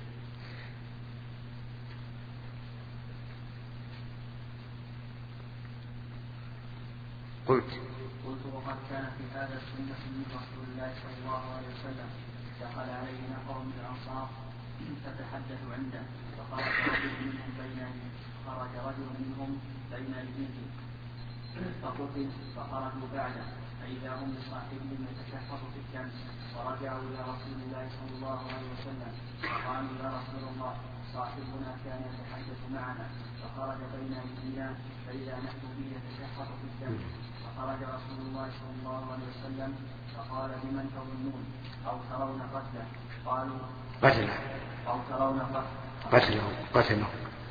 قلت
قلت وقد كان في هذا السنة من رسول الله صلى الله عليه وسلم، دخل عليه نفر من الأنصار فتحدثوا عنده، فخرج رجل منهم بين خرج رجل منهم بين أيديهم فقتل، فخرجوا بعده فإذا هم بصاحبهم يتشفط في الشمس، ورجعوا إلى رسول الله صلى الله عليه وسلم فقالوا يا رسول الله صاحبنا كان يتحدث معنا فخرج بين أيدينا فإذا نحن به يتشفط في الشمس، فخرج رسول الله صلى الله عليه وسلم فقال لمن تظنون أو ترون قتله؟ قالوا
قتله
أو ترون
قتله قتله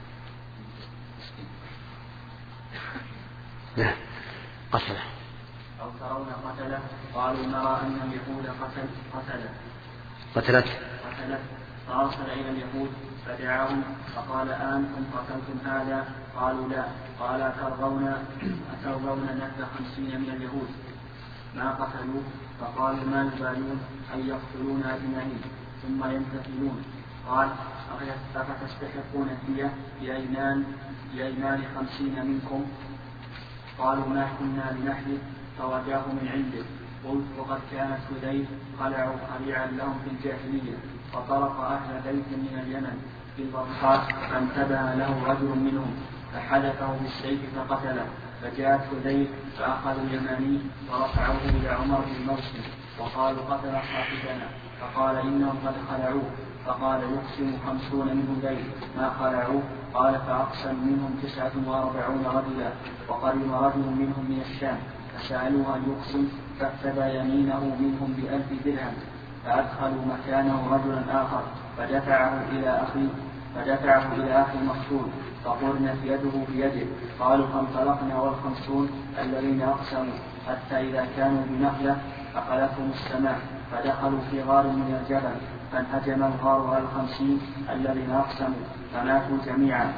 لا قتله
أو ترون قتله؟ قالوا نرى أن اليهود قتل قتله
قتلت
قتله فأرسل إلى اليهود فدعاهم فقال أنتم قتلتم هذا؟ قالوا لا. قال أترضون أترضون نفذ خمسين من اليهود ما قتلوا؟ فقالوا ما يبالون أن يقتلون أجمعين ثم ينتقلون. قال أفتستحقون الدية بأيمان بأيمان خمسين منكم؟ قالوا ما كنا لنحلف فرجاه من عنده. قلت وقد كانت هذيل خلعوا خليعا لهم في الجاهلية، فطرق أهل بيت من اليمن في البطحاء فانتبه له رجل منهم فحدثه بالسيف فقتله، فجاءت هذيل فأخذوا اليماني ورفعوه إلى عمر بن موسم وقالوا قتل صاحبنا، فقال إنهم قد خلعوه، فقال يقسم خمسون منهم ليل ما خلعوه. قال فأقسم منهم تسعة وأربعون رجلا، وقدم رجل منهم من الشام فسألوه أن يقسم فافتدى يمينه منهم بألف درهم، فأدخلوا مكانه رجلا آخر فدفعه إلى أخي فدفعه إلى أخي المقتول فقرنت يده بيده. قالوا فانطلقنا والخمسون الذين أقسموا حتى إذا كانوا بنخلة أخذتهم السماء فدخلوا في غار من الجبل فانهجم الغار على الخمسين الذين أقسموا فماتوا جميعا.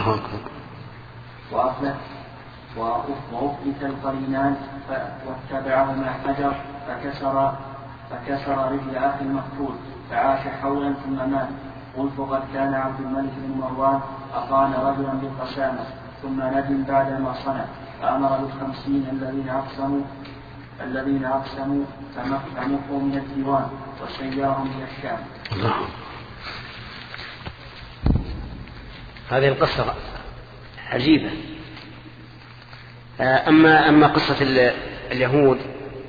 وأفلت القرينان واتبعهما حجر فكسر فكسر رجل أخي المقتول فعاش حولا ثم مات. قلت قد كان عبد الملك بن مروان أقام رجلا بالقسامة ثم ندم بعدما صنع فأمر بالخمسين الذين أقسموا الذين أقسموا فمقوا من الديوان وسيرهم إلى الشام.
هذه القصة عجيبة. أما أما قصة اليهود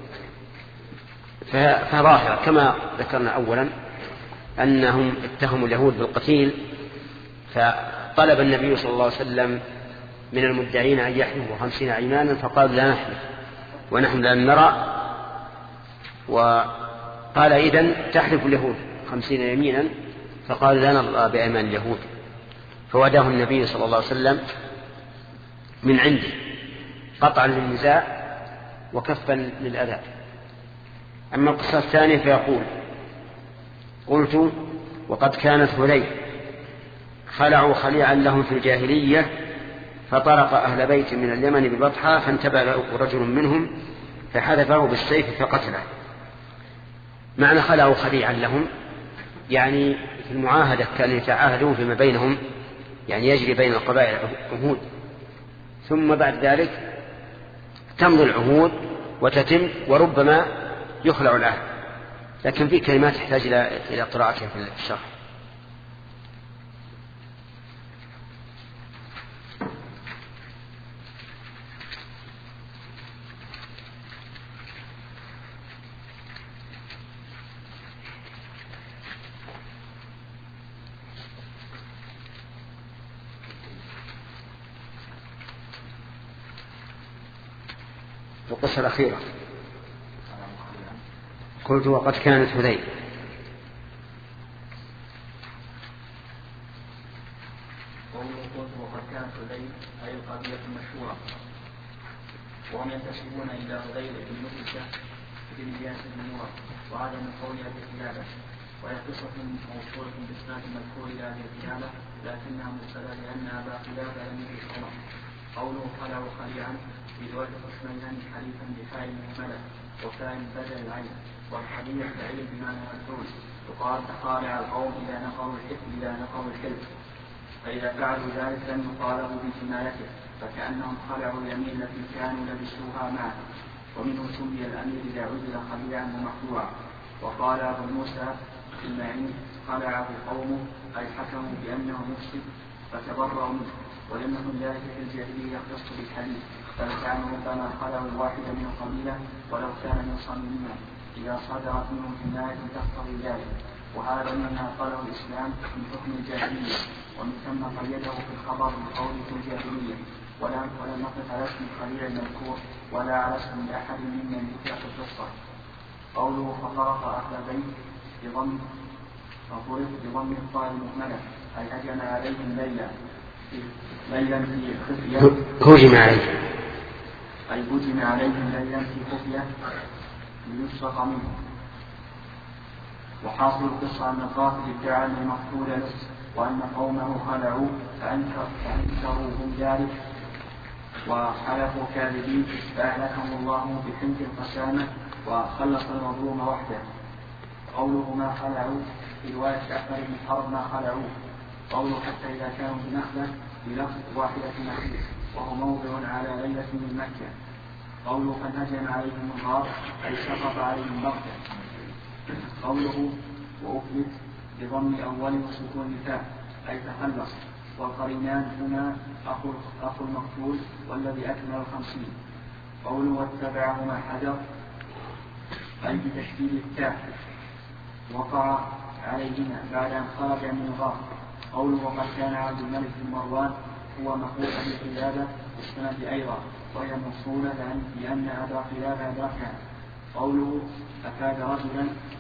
فظاهرة كما ذكرنا أولا أنهم اتهموا اليهود بالقتيل، فطلب النبي صلى الله عليه وسلم من المدعين أن يحلفوا خمسين أيمانا فقالوا لا نحلف ونحن لا نرى، وقال إذن تحلف اليهود خمسين يمينا فقالوا لا نرى بأيمان اليهود، فوداه النبي صلى الله عليه وسلم من عنده قطعا للنزاع وكفا للأذى. أما القصة الثانية فيقول قلت وقد كانت هذيل خلعوا خليعا لهم في الجاهلية فطرق أهل بيت من اليمن ببطحة فانتبه له رجل منهم فحذفه بالسيف فقتله. معنى خلعوا خليعا لهم يعني في المعاهدة كانوا يتعاهدون فيما بينهم، يعني يجري بين القبائل عهود، ثم بعد ذلك تمضي العهود وتتم وربما يخلع العهد، لكن في كلمات تحتاج إلى قراءتها في الشرح. القصة الأخيرة قلت وقد كانت هذيل
قلت وقد كانت هذيل أي القضية المشهورة، وهم ينتسبون إلى هذيل بن نفسة بن إياس بن نورة وعدم قولها بالكلابة، وهي قصة موصولة بإسناد المذكور إلى هذه الكلابة لكنها مرسلة لأن أبا قلابة لم يدرك عمر. قوله خلعوا خليعا برواية قسمين حليفا بفاعل مهملة وفاعل بدل العين، والحديث فعيل بمعنى مفعول. يقال تخالع القوم إذا نقروا الحلف إذا نقروا الحلف، فإذا فعلوا ذلك لم يطالبوا بجنايته فكأنهم خلعوا اليمين التي كانوا لبسوها معه، ومنه سمي الأمير إذا عزل خليعا ومخلوعا. وقال أبو موسى في المعين خلعه قومه أي حكموا بأنه مفسد فتبرأوا منه، ولم يكن ذلك في الجاهلية يختص بالحديث، بل كانوا ربما خلعوا الواحد من القبيلة ولو كان من صميمنا إذا صدرت منهم جناية تقتضي ذلك، وهذا مما قاله الإسلام من حكم الجاهلية، ومن ثم قيده في الخبر بقوله في الجاهلية، ولم ولم نقف على اسم الخليل المذكور ولا على اسم أحد ممن ذكر في القصة. قوله فطرق أهل بيت بضم فطرق بضم الطاء المهملة أي هجم عليهم ليلا ليلا في خفية
هجم عليهم
أي هجم عليهم ليلا في خفية ليسرق منه. وحاصل القصة أن القاتل ادعى أن المقتول له وأن قومه خلعوا فأنكروا هم ذلك وحلفوا كاذبين فأهلكهم الله بحنك القسامة وخلص المظلوم وحده. قوله ما خلعوا في رواية جعفر بن حرب ما خلعوا. قوله حتى إذا كانوا بنخلة بلفظ واحدة نخيل وهو موضع على ليلة من مكة. قوله فانهجم عليهم الغار أي سقط عليهم بغتة. قوله وأفلت بضم أول وسكون الفاء أي تخلص. والقرينان هنا أخو, أخو المقتول والذي أكمل الخمسين. قوله واتبعهما حجر أي بتشديد التاء وقع عليهما بعد أن خرج من الغار. قوله وقد كان عبد الملك بن مروان هو مخلوق بقلابة السند أيضا وهي موصولة لأن أبا قلابة ذاك. قوله أفاد رجلا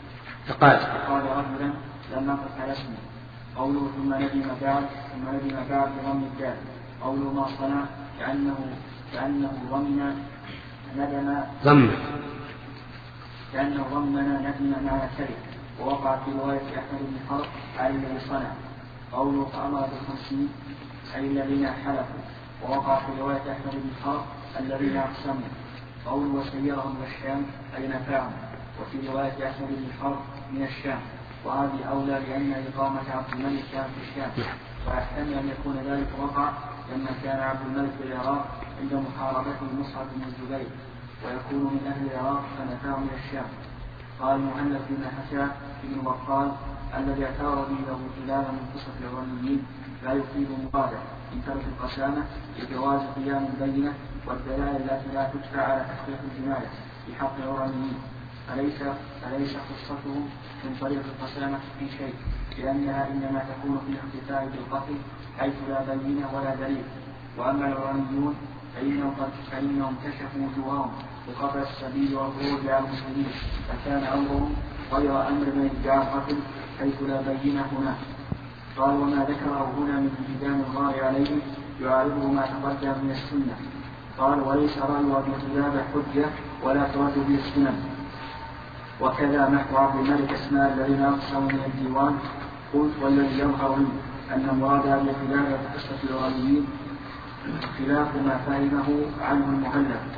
فقال
فقال رجلا لم أقف على اسمه. قوله ثم ندم بعد ثم ندم بعد بضم الدال. قوله ما صنع كأنه كأنه ضمن ندم
ضمن
كأنه ضمن ندم مع كره. ووقع في رواية أحمد بن حرب على الذي صنع. قوله فأمر بالخمسين أي الذين حلفوا. ووقع في رواية أحمد بن حرب الذين أقسموا. قوله وسيرهم من الشام أي نفعهم. وفي رواية أحمد بن حرب من الشام. وهذه أولى لأن إقامة عبد الملك كان في الشام، ويحتمل أن يكون ذلك وقع لما كان عبد الملك في العراق عند محاربته مصعب بن الزبير، ويكون من أهل العراق فنفاه من الشام. قال المؤلف بن حسان بن بطال الذي اعتبر به له خلاف من قصة العرانيين لا يفيد مراده من ترك القسامة لجواز قيام البينة والدلائل التي لا تدفع على تحقيق الجناية في حق العرانيين، فليس فليس قصتهم من طريق القسامة في شيء، لأنها إنما تكون في الاحتفال بالقتل حيث لا بينة ولا دليل. وأما العرانيون فإنهم فإنهم كشفوا وجوههم بقطع السبيل والخروج على المسلمين، فكان أمرهم غير أمر من ادعاء القتل حيث لا بينة هناك. قال وما ذكره هنا من انهدام الغار عليه يعارضه ما تقدم من السنة. قال وليس رأي أبي قلابة حجة ولا ترد به السنن. وكذا نحو عبد الملك اسماء الذين أقسموا من الديوان. قلت والذي يظهر لي أن مراد أبي قلابة قصة العرانيين خلاف ما فهمه عنه المؤلف،